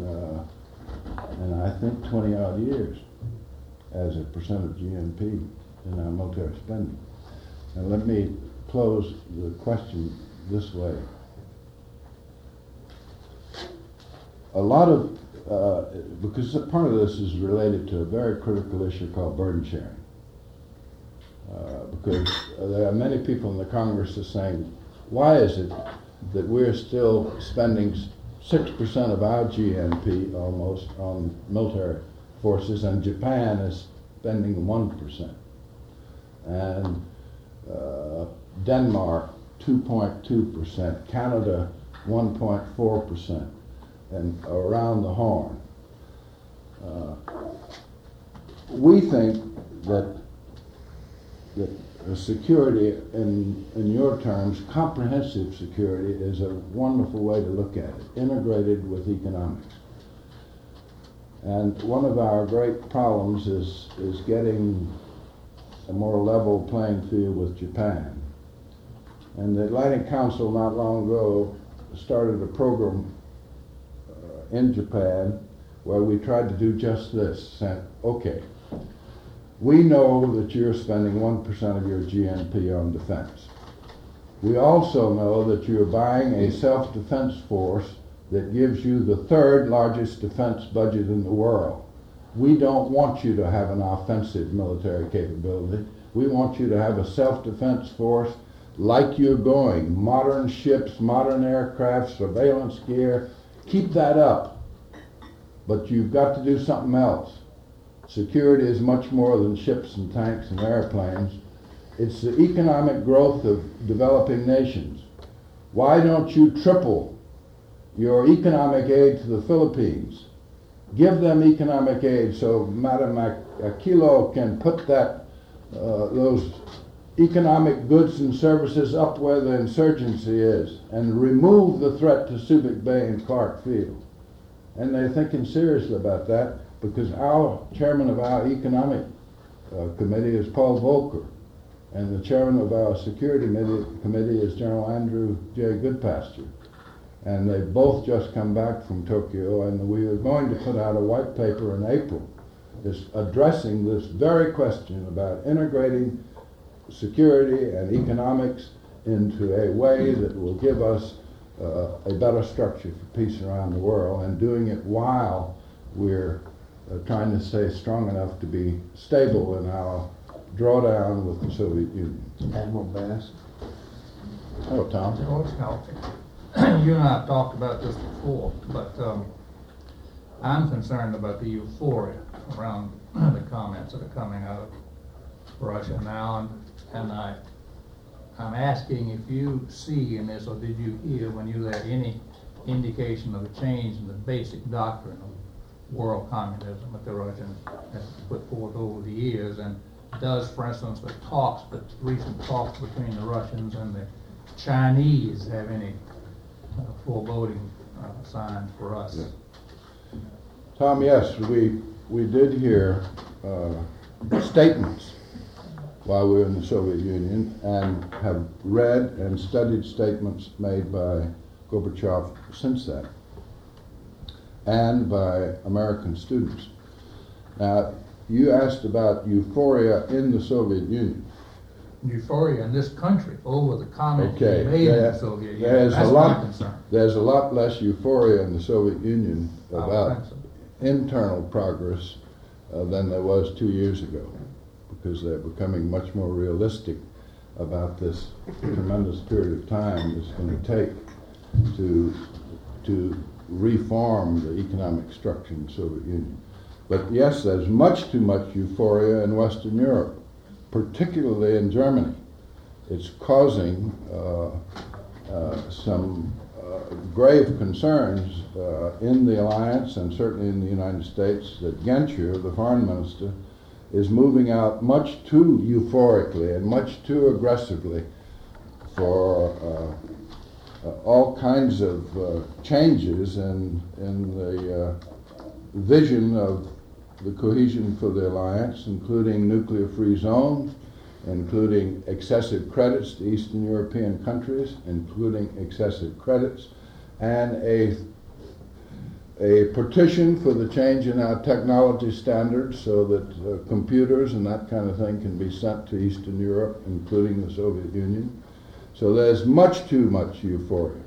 in I think 20 odd years as a percent of GNP. in our military spending. And let me close the question this way. A lot of, because part of this is related to a very critical issue called burden sharing. Because there are many people in the Congress that are saying, why is it that we're still spending 6% of our GNP almost on military forces, and Japan is spending 1%, and Denmark 2.2%, Canada 1.4%, and around the horn. We think that security, in your terms, comprehensive security, is a wonderful way to look at it, integrated with economics. And one of our great problems is getting a more level playing field with Japan. And the Atlantic Council not long ago started a program in Japan where we tried to do just this. Said, okay, we know that you're spending 1% of your GNP on defense. We also know that you're buying a self-defense force that gives you the third largest defense budget in the world. We don't want you to have an offensive military capability. We want you to have a self-defense force like you're going. Modern ships, modern aircraft, surveillance gear. Keep that up. But you've got to do something else. Security is much more than ships and tanks and airplanes. It's the economic growth of developing nations. Why don't you triple your economic aid to the Philippines? Give them economic aid so Madam Aquilo can put those economic goods and services up where the insurgency is and remove the threat to Subic Bay and Clark Field. And they're thinking seriously about that, because our chairman of our economic committee is Paul Volcker, and the chairman of our security committee is General Andrew J. Goodpasture. And they've both just come back from Tokyo, and we are going to put out a white paper in April addressing this very question about integrating security and economics into a way that will give us a better structure for peace around the world, and doing it while we're trying to stay strong enough to be stable in our drawdown with the Soviet Union. Admiral Bass. Hello, Tom. George Halpy. You and I have talked about this before, but I'm concerned about the euphoria around the comments that are coming out of Russia now, and I'm asking if you see in this, or did you hear when you had any indication of a change in the basic doctrine of world communism that the Russians have put forth over the years, and does, for instance, the recent talks between the Russians and the Chinese have any foreboding signs for us? Yeah. Tom, yes, we did hear statements while we were in the Soviet Union, and have read and studied statements made by Gorbachev since that, and by American students. Now, you asked about euphoria in the Soviet Union. Euphoria in this country over the comments made in the Soviet Union. There's That's my concern. There's a lot less euphoria in the Soviet Union about internal progress than there was 2 years ago, because they're becoming much more realistic about this tremendous period of time it's going to take to reform the economic structure in the Soviet Union. But yes, there's much too much euphoria in Western Europe, particularly in Germany. It's causing some grave concerns in the alliance, and certainly in the United States, that Genscher, the foreign minister, is moving out much too euphorically and much too aggressively for all kinds of changes in the vision of the cohesion for the alliance, including nuclear-free zones, including excessive credits to Eastern European countries, including excessive credits, and a petition for the change in our technology standards so that computers and that kind of thing can be sent to Eastern Europe, including the Soviet Union. So there's much too much euphoria.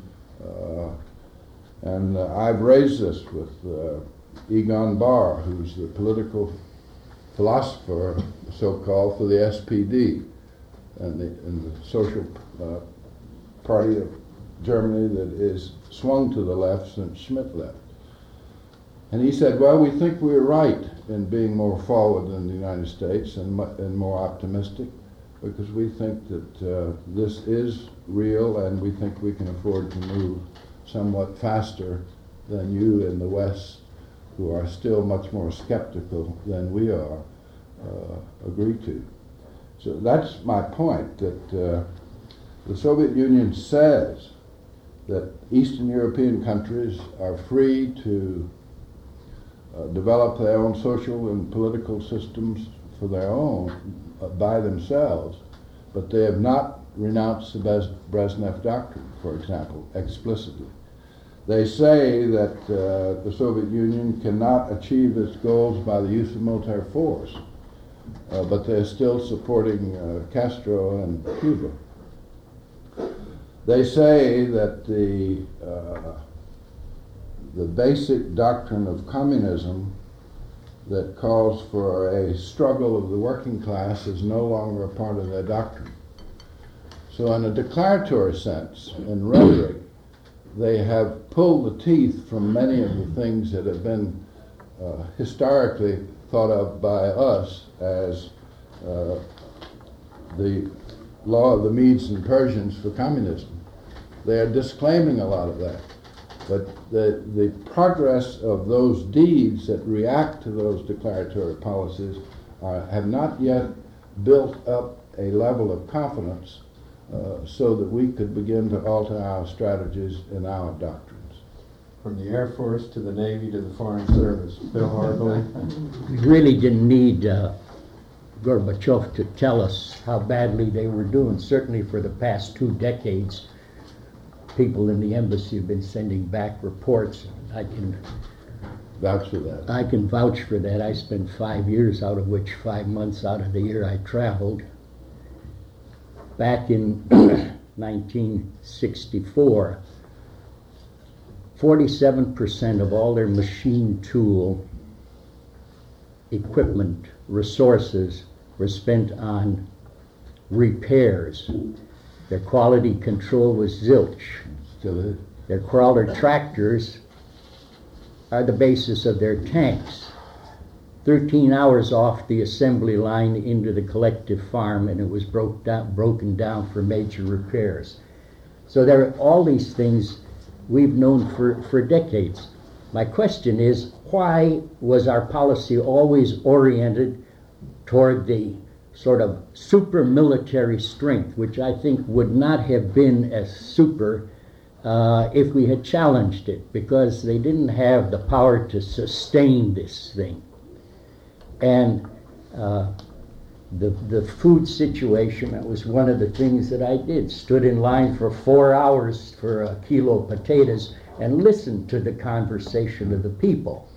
And I've raised this with Egon Bahr, who's the political philosopher, so-called, for the SPD and the Social Party of Germany that is swung to the left since Schmidt left. And he said, well, we think we're right in being more forward than the United States and more optimistic, because we think that this is real and we think we can afford to move somewhat faster than you in the West, who are still much more skeptical than we are, agree to. So that's my point, that the Soviet Union says that Eastern European countries are free to develop their own social and political systems for their own, by themselves, but they have not renounced the Brezhnev Doctrine, for example, explicitly. They say that the Soviet Union cannot achieve its goals by the use of military force, but they're still supporting Castro and Cuba. They say that the basic doctrine of communism that calls for a struggle of the working class is no longer a part of their doctrine. So in a declaratory sense, in rhetoric, they have pulled the teeth from many of the things that have been historically thought of by us as the law of the Medes and Persians for communism. They are disclaiming a lot of that. But the progress of those deeds that react to those declaratory policies have not yet built up a level of confidence so that we could begin to alter our strategies and our doctrines. From the Air Force to the Navy to the Foreign Service. Bill Harbley. We really didn't need Gorbachev to tell us how badly they were doing. Certainly for the past 2 decades, people in the embassy have been sending back reports. I can vouch for that. I can vouch for that. I spent 5 years, out of which 5 months out of the year I traveled. Back in 1964, 47% of all their machine tool equipment resources were spent on repairs. Their quality control was zilch. Still is. Their crawler tractors are the basis of their tanks. 13 hours off the assembly line into the collective farm, and it was broken down for major repairs. So there are all these things we've known for decades. My question is, why was our policy always oriented toward the sort of super military strength, which I think would not have been as super if we had challenged it, because they didn't have the power to sustain this thing. And the food situation, that was one of the things that I did. Stood in line for 4 hours for a kilo of potatoes and listened to the conversation of the people.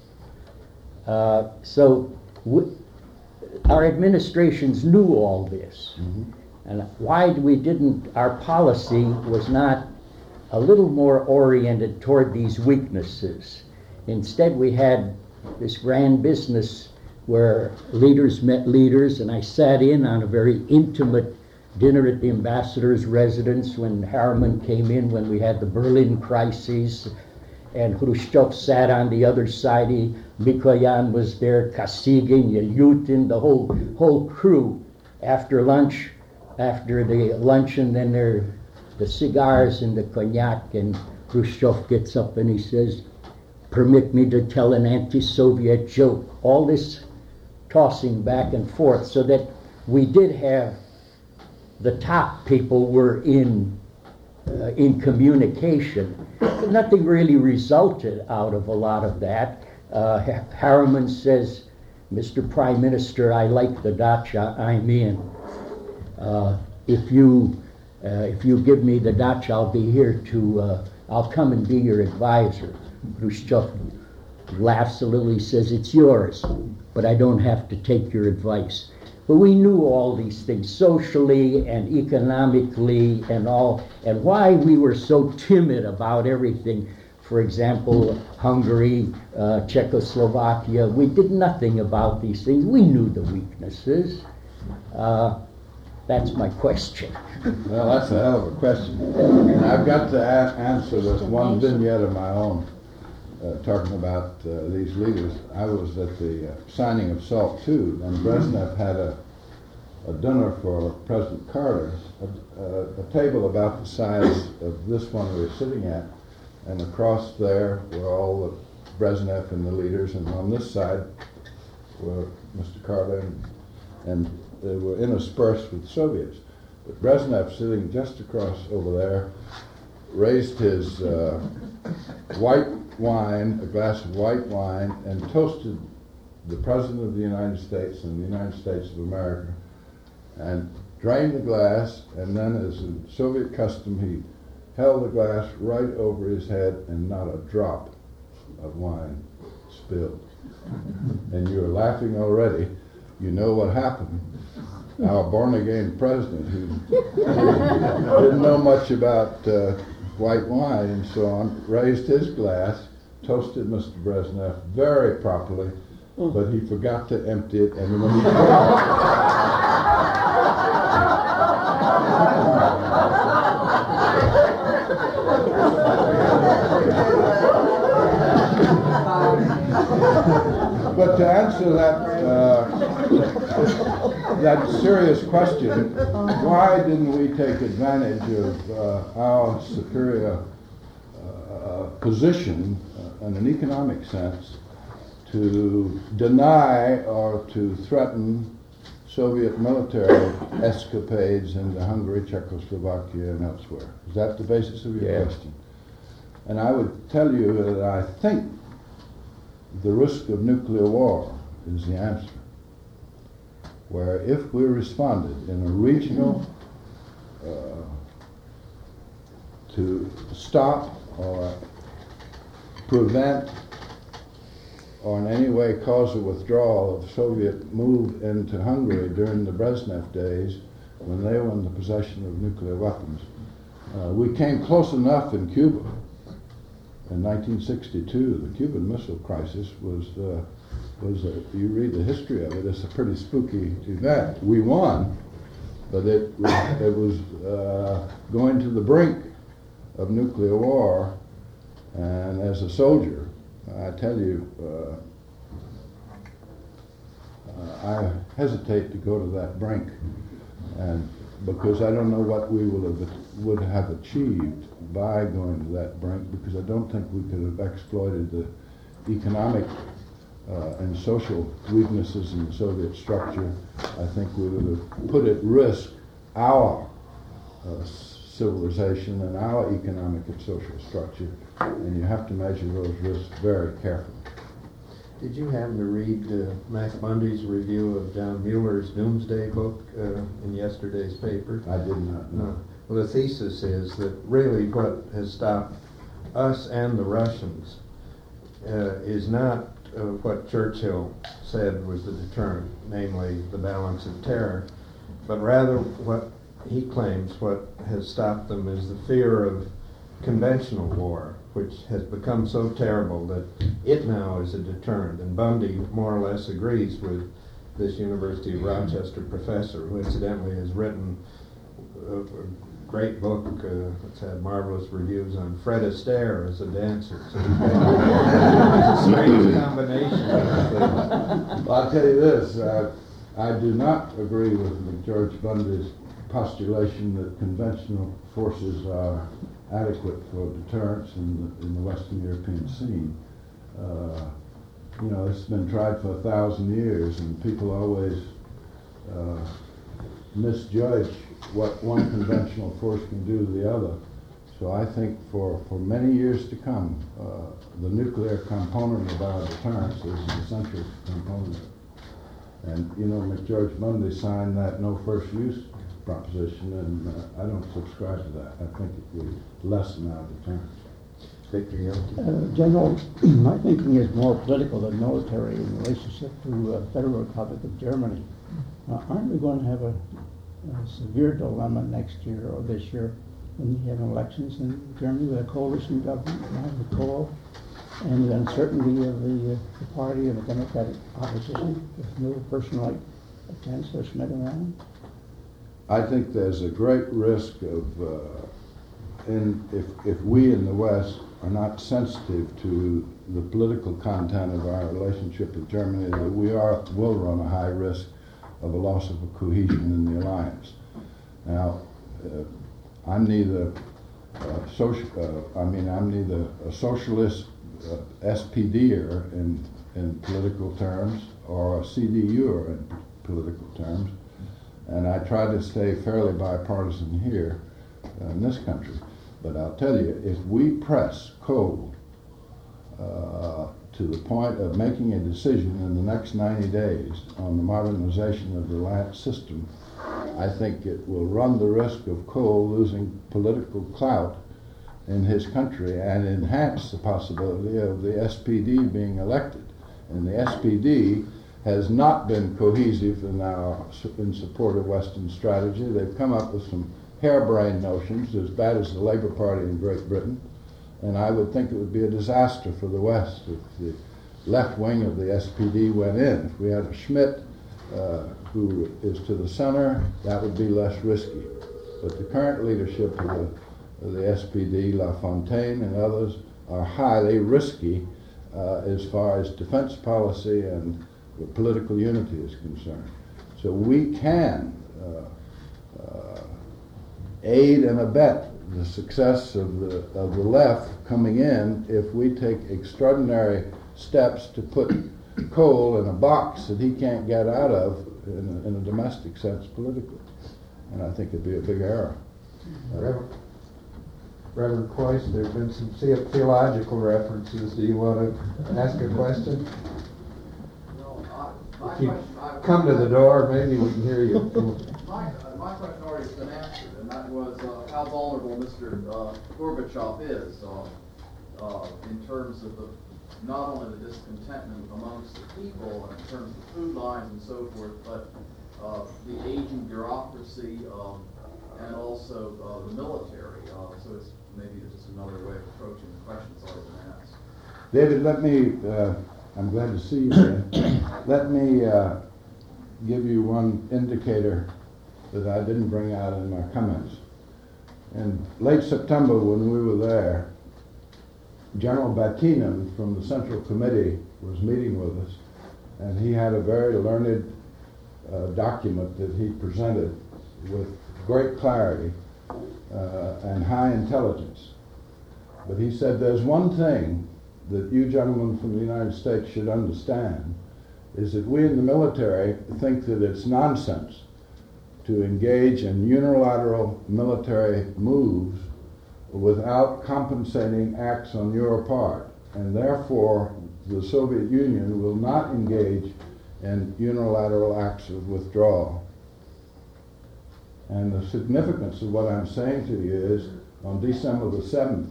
Our administrations knew all this. Mm-hmm. And why our policy was not a little more oriented toward these weaknesses. Instead, we had this grand business where leaders met leaders, and I sat in on a very intimate dinner at the ambassador's residence when Harriman came in, when we had the Berlin crises, and Khrushchev sat on the other side. Mikoyan was there, Kosygin, Yalutin, the whole crew. After lunch, after the luncheon, then the cigars and the cognac, and Khrushchev gets up and he says, "Permit me to tell an anti-Soviet joke." All this tossing back and forth, so that we did have the top people were in communication. But nothing really resulted out of a lot of that. Harriman says, "Mr. Prime Minister, I like the dacha I'm in. If you give me the dacha, I'll come and be your advisor." Khrushchev laughs a little. He says, "It's yours, but I don't have to take your advice." But we knew all these things socially and economically and all, and why we were so timid about everything. For example, Hungary, Czechoslovakia, we did nothing about these things. We knew the weaknesses. That's my question. Well, that's a hell of a question. And I've got to answer this one vignette of my own, talking about these leaders. I was at the signing of SALT II, and Brezhnev had a dinner for President Carter, a table about the size of this one we were sitting at, and across there were all the Brezhnev and the leaders, and on this side were Mr. Carter, and they were interspersed with Soviets. But Brezhnev, sitting just across over there, raised his white wine, a glass of white wine, and toasted the President of the United States and the United States of America, and drained the glass, and then, as in Soviet custom, he held the glass right over his head, and not a drop of wine spilled. And you're laughing already. You know what happened. Our born-again president, who didn't know much about white wine and so on, raised his glass, toasted Mr. Brezhnev very properly, but he forgot to empty it, and when he But to answer that serious question, why didn't we take advantage of our superior position in an economic sense to deny or to threaten Soviet military escapades into Hungary, Czechoslovakia, and elsewhere? Is that the basis of your question? And I would tell you that I think the risk of nuclear war is the answer. Where if we responded in a regional to stop or prevent or in any way cause a withdrawal of Soviet move into Hungary during the Brezhnev days when they were in the possession of nuclear weapons. We came close enough in Cuba. In 1962, the Cuban Missile Crisis was you read the history of it, it's a pretty spooky event. We won, but it was going to the brink of nuclear war, and as a soldier, I tell you, I hesitate to go to that brink, and because I don't know what we would have achieved by going to that brink, because I don't think we could have exploited the economic and social weaknesses in the Soviet structure. I think we would have put at risk our civilization and our economic and social structure, and you have to measure those risks very carefully. Did you happen to read Max Bundy's review of John Mueller's Doomsday book in yesterday's paper? I did not know. Well, the thesis is that really what has stopped us and the Russians is not what Churchill said was the deterrent, namely the balance of terror, but rather what he claims what has stopped them is the fear of conventional war, which has become so terrible that it now is a deterrent. And Bundy more or less agrees with this University of Rochester professor, who incidentally has written a great book that's had marvelous reviews on Fred Astaire as a dancer. So it's a strange combination of things. Well, I'll tell you this, I do not agree with George Bundy's postulation that conventional forces are adequate for deterrence in the Western European scene. It's been tried for 1,000 years, and people always misjudge what one conventional force can do to the other. So I think for many years to come, the nuclear component of our deterrence is an essential component. And George Bundy signed that no first use proposition, and I don't subscribe to that. I think it would lessen our deterrence. Victor Youngkin. General, my thinking is more political than military in relationship to Federal Republic of Germany. Aren't we going to have a severe dilemma next year or this year when we have elections in Germany with a coalition government, the coal, and the uncertainty of the party and the Democratic opposition with no person like Chancellor Schmidt around? I think there's a great risk of, if we in the West are not sensitive to the political content of our relationship with Germany, that we will run a high risk of a loss of a cohesion in the alliance. Now, I'm neither a socialist SPDer in political terms or a CDUer in political terms, and I try to stay fairly bipartisan here in this country. But I'll tell you, if we press coal to the point of making a decision in the next 90 days on the modernization of the alliance system, I think it will run the risk of Kohl losing political clout in his country and enhance the possibility of the SPD being elected. And the SPD has not been cohesive in support of Western strategy. They've come up with some harebrained notions, as bad as the Labour Party in Great Britain, and I would think it would be a disaster for the West if the left wing of the SPD went in. If we had a Schmidt who is to the center, that would be less risky. But the current leadership of the SPD, Lafontaine and others, are highly risky as far as defense policy and political unity is concerned. So we can aid and abet the success of the left coming in if we take extraordinary steps to put Kohl in a box that he can't get out of in a domestic sense politically. And I think it'd be a big error. Reverend Cloyce, there have been some theological references. Do you want to ask a question? If you come to the door, maybe we can hear you. My question already has been answered, and that was how vulnerable Mr. Gorbachev is in terms of not only the discontentment amongst the people in terms of food lines and so forth, but the aging bureaucracy and also the military. So it's maybe just another way of approaching the question that's already been asked. David, let me, I'm glad to see you again. Let me give you one indicator that I didn't bring out in my comments. In late September, when we were there, General Batinen from the Central Committee was meeting with us, and he had a very learned document that he presented with great clarity and high intelligence. But he said, there's one thing that you gentlemen from the United States should understand, is that we in the military think that it's nonsense to engage in unilateral military moves without compensating acts on your part. And therefore, the Soviet Union will not engage in unilateral acts of withdrawal. And the significance of what I'm saying to you is, on December the 7th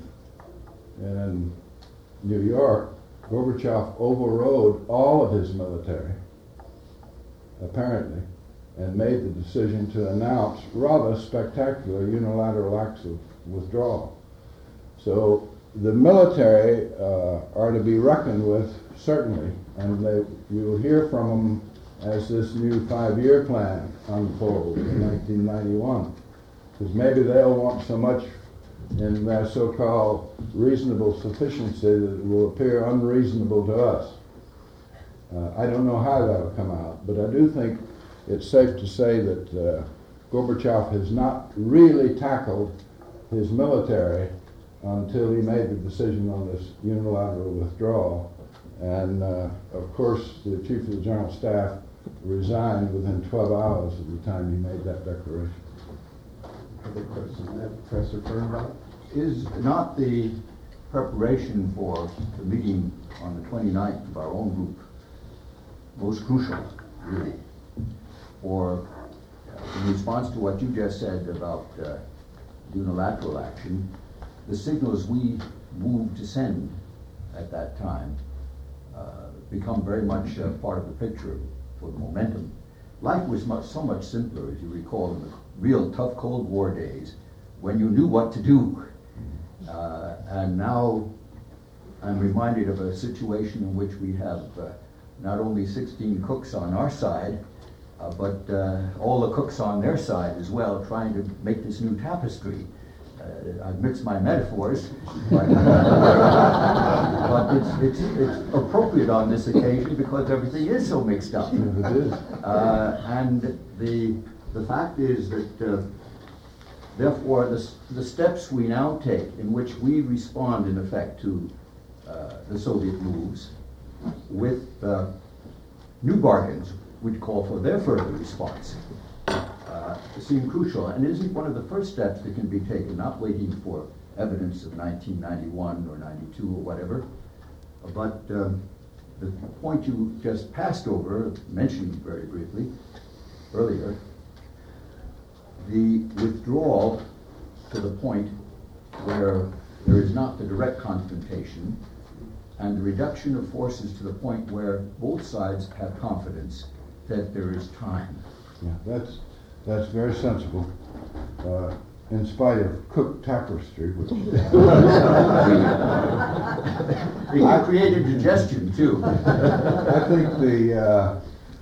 in New York, Gorbachev overrode all of his military, apparently, and made the decision to announce rather spectacular unilateral acts of withdrawal. So the military are to be reckoned with, certainly, and you will hear from them as this new 5-year plan unfolds in 1991, because maybe they'll want so much in their so-called reasonable sufficiency that it will appear unreasonable to us. I don't know how that'll come out, but I do think it's safe to say that Gorbachev has not really tackled his military until he made the decision on this unilateral withdrawal. And of course, the Chief of the General Staff resigned within 12 hours of the time he made that declaration. Other questions? Professor Birnbaum? Is not the preparation for the meeting on the 29th of our own group most crucial, really, for in response to what you just said about unilateral action, the signals we move to send at that time become very much part of the picture for the momentum. Life was so much simpler, as you recall, in the real tough Cold War days when you knew what to do. And now I'm reminded of a situation in which we have not only 16 cooks on our side, but all the cooks on their side as well, trying to make this new tapestry. I've mixed my metaphors, but it's appropriate on this occasion because everything is so mixed up. It is. And the fact is that therefore the steps we now take in which we respond in effect to the Soviet moves with new bargains which call for their further response seem crucial, and isn't one of the first steps that can be taken, not waiting for evidence of 1991 or 92 or whatever, but the point you just passed over, mentioned very briefly earlier, the withdrawal to the point where there is not the direct confrontation, and the reduction of forces to the point where both sides have confidence that there is time. Yeah, that's very sensible. In spite of cooked tapestry, which it created digestion too. I think the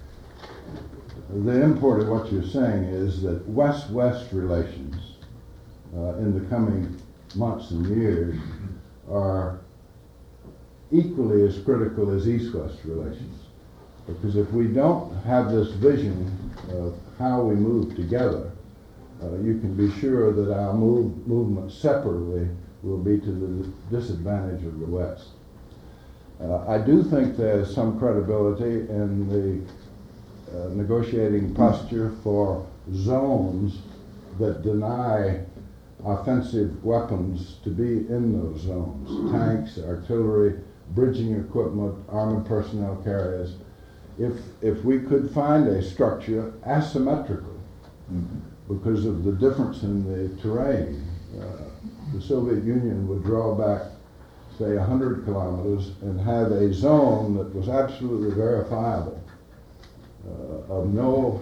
import of what you're saying is that West-West relations in the coming months and years are equally as critical as East-West relations. Because if we don't have this vision of how we move together, you can be sure that our movement separately will be to the disadvantage of the West. I do think there's some credibility in the negotiating posture for zones that deny offensive weapons to be in those zones. Tanks, artillery, bridging equipment, armored personnel carriers. If we could find a structure asymmetrical because of the difference in the terrain, the Soviet Union would draw back, say, 100 kilometers and have a zone that was absolutely verifiable of no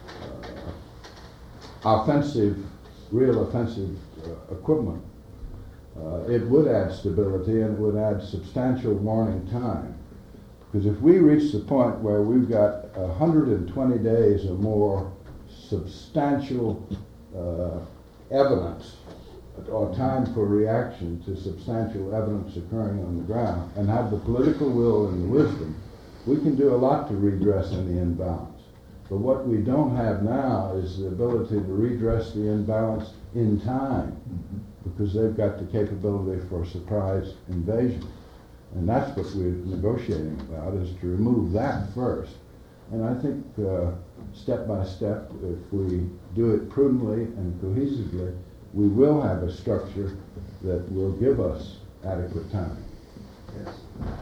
real offensive equipment. It would add stability and it would add substantial warning time. Because if we reach the point where we've got 120 days or more substantial evidence or time for reaction to substantial evidence occurring on the ground and have the political will and the wisdom, we can do a lot to redress any imbalance. But what we don't have now is the ability to redress the imbalance in time because they've got the capability for surprise invasion. And that's what we're negotiating about, is to remove that first. And I think step by step, if we do it prudently and cohesively, we will have a structure that will give us adequate time. Yes.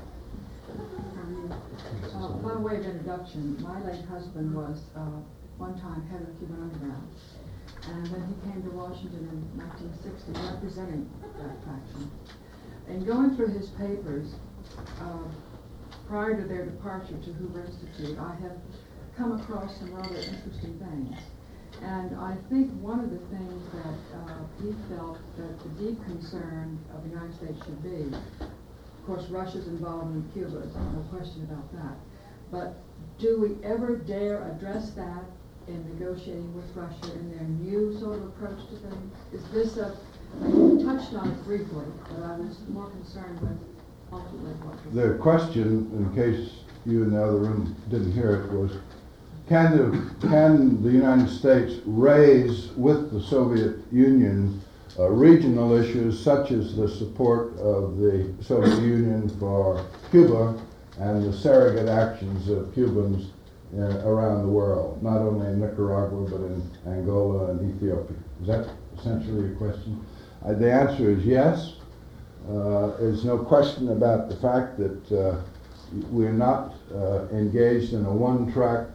By way of introduction, my late husband was one time head of the Cuban Underground. And when he came to Washington in 1960, representing that faction, and going through his papers, prior to their departure to Hoover Institute, I have come across some rather interesting things. And I think one of the things that he felt that the deep concern of the United States should be, of course, Russia's involvement in Cuba, no question about that. But do we ever dare address that in negotiating with Russia in their new sort of approach to things? Is this you touched on it briefly, but I was more concerned with ultimately what The question, in case you in the other room didn't hear it, was can the United States raise with the Soviet Union regional issues such as the support of the Soviet Union for Cuba and the surrogate actions of Cubans around the world, not only in Nicaragua but in Angola and Ethiopia? Is that essentially your question? The answer is yes. There's no question about the fact that we're not engaged in a one-track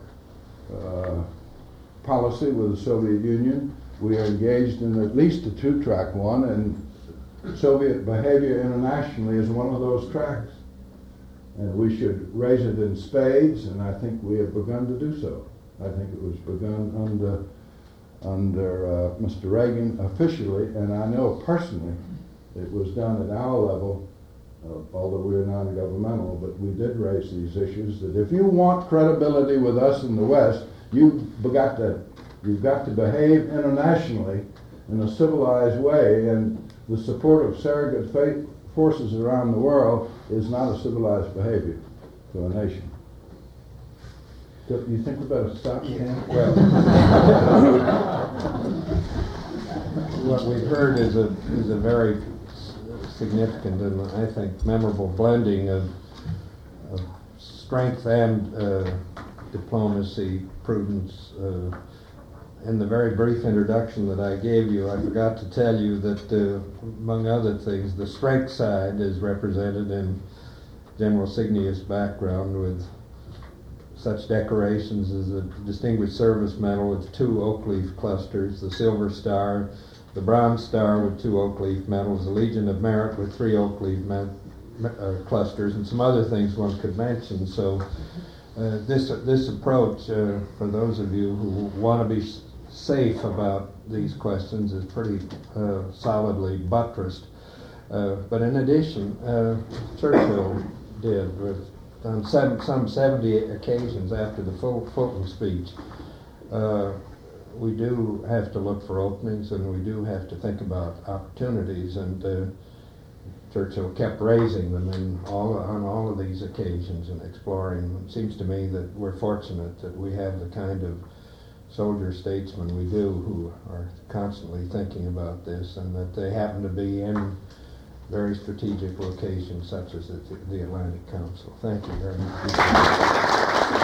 policy with the Soviet Union. We are engaged in at least a two-track one, and Soviet behavior internationally is one of those tracks. And we should raise it in spades, and I think we have begun to do so. I think it was begun under Mr. Reagan officially, and I know personally it was done at our level, although we're non-governmental, but we did raise these issues that if you want credibility with us in the West, you've got to behave internationally in a civilized way, and the support of surrogate forces around the world is not a civilized behavior to a nation. Do you think we better stop? Yeah. Well, what we've heard is a very significant and I think memorable blending of strength and diplomacy, prudence. In the very brief introduction that I gave you, I forgot to tell you that, among other things, the strength side is represented in General Signius' background with such decorations as the Distinguished Service Medal with 2 oak leaf clusters, the Silver Star, the Bronze Star with 2 oak leaf medals, the Legion of Merit with 3 oak leaf clusters, and some other things one could mention. So this approach, for those of you who want to be safe about these questions, is pretty solidly buttressed. But in addition, Churchill did, on some 70 occasions after the Fulton speech, we do have to look for openings, and we do have to think about opportunities, and Churchill kept raising them on all of these occasions and exploring them. It seems to me that we're fortunate that we have the kind of soldier statesmen we do who are constantly thinking about this, and that they happen to be in very strategic locations such as the Atlantic Council. Thank you very much.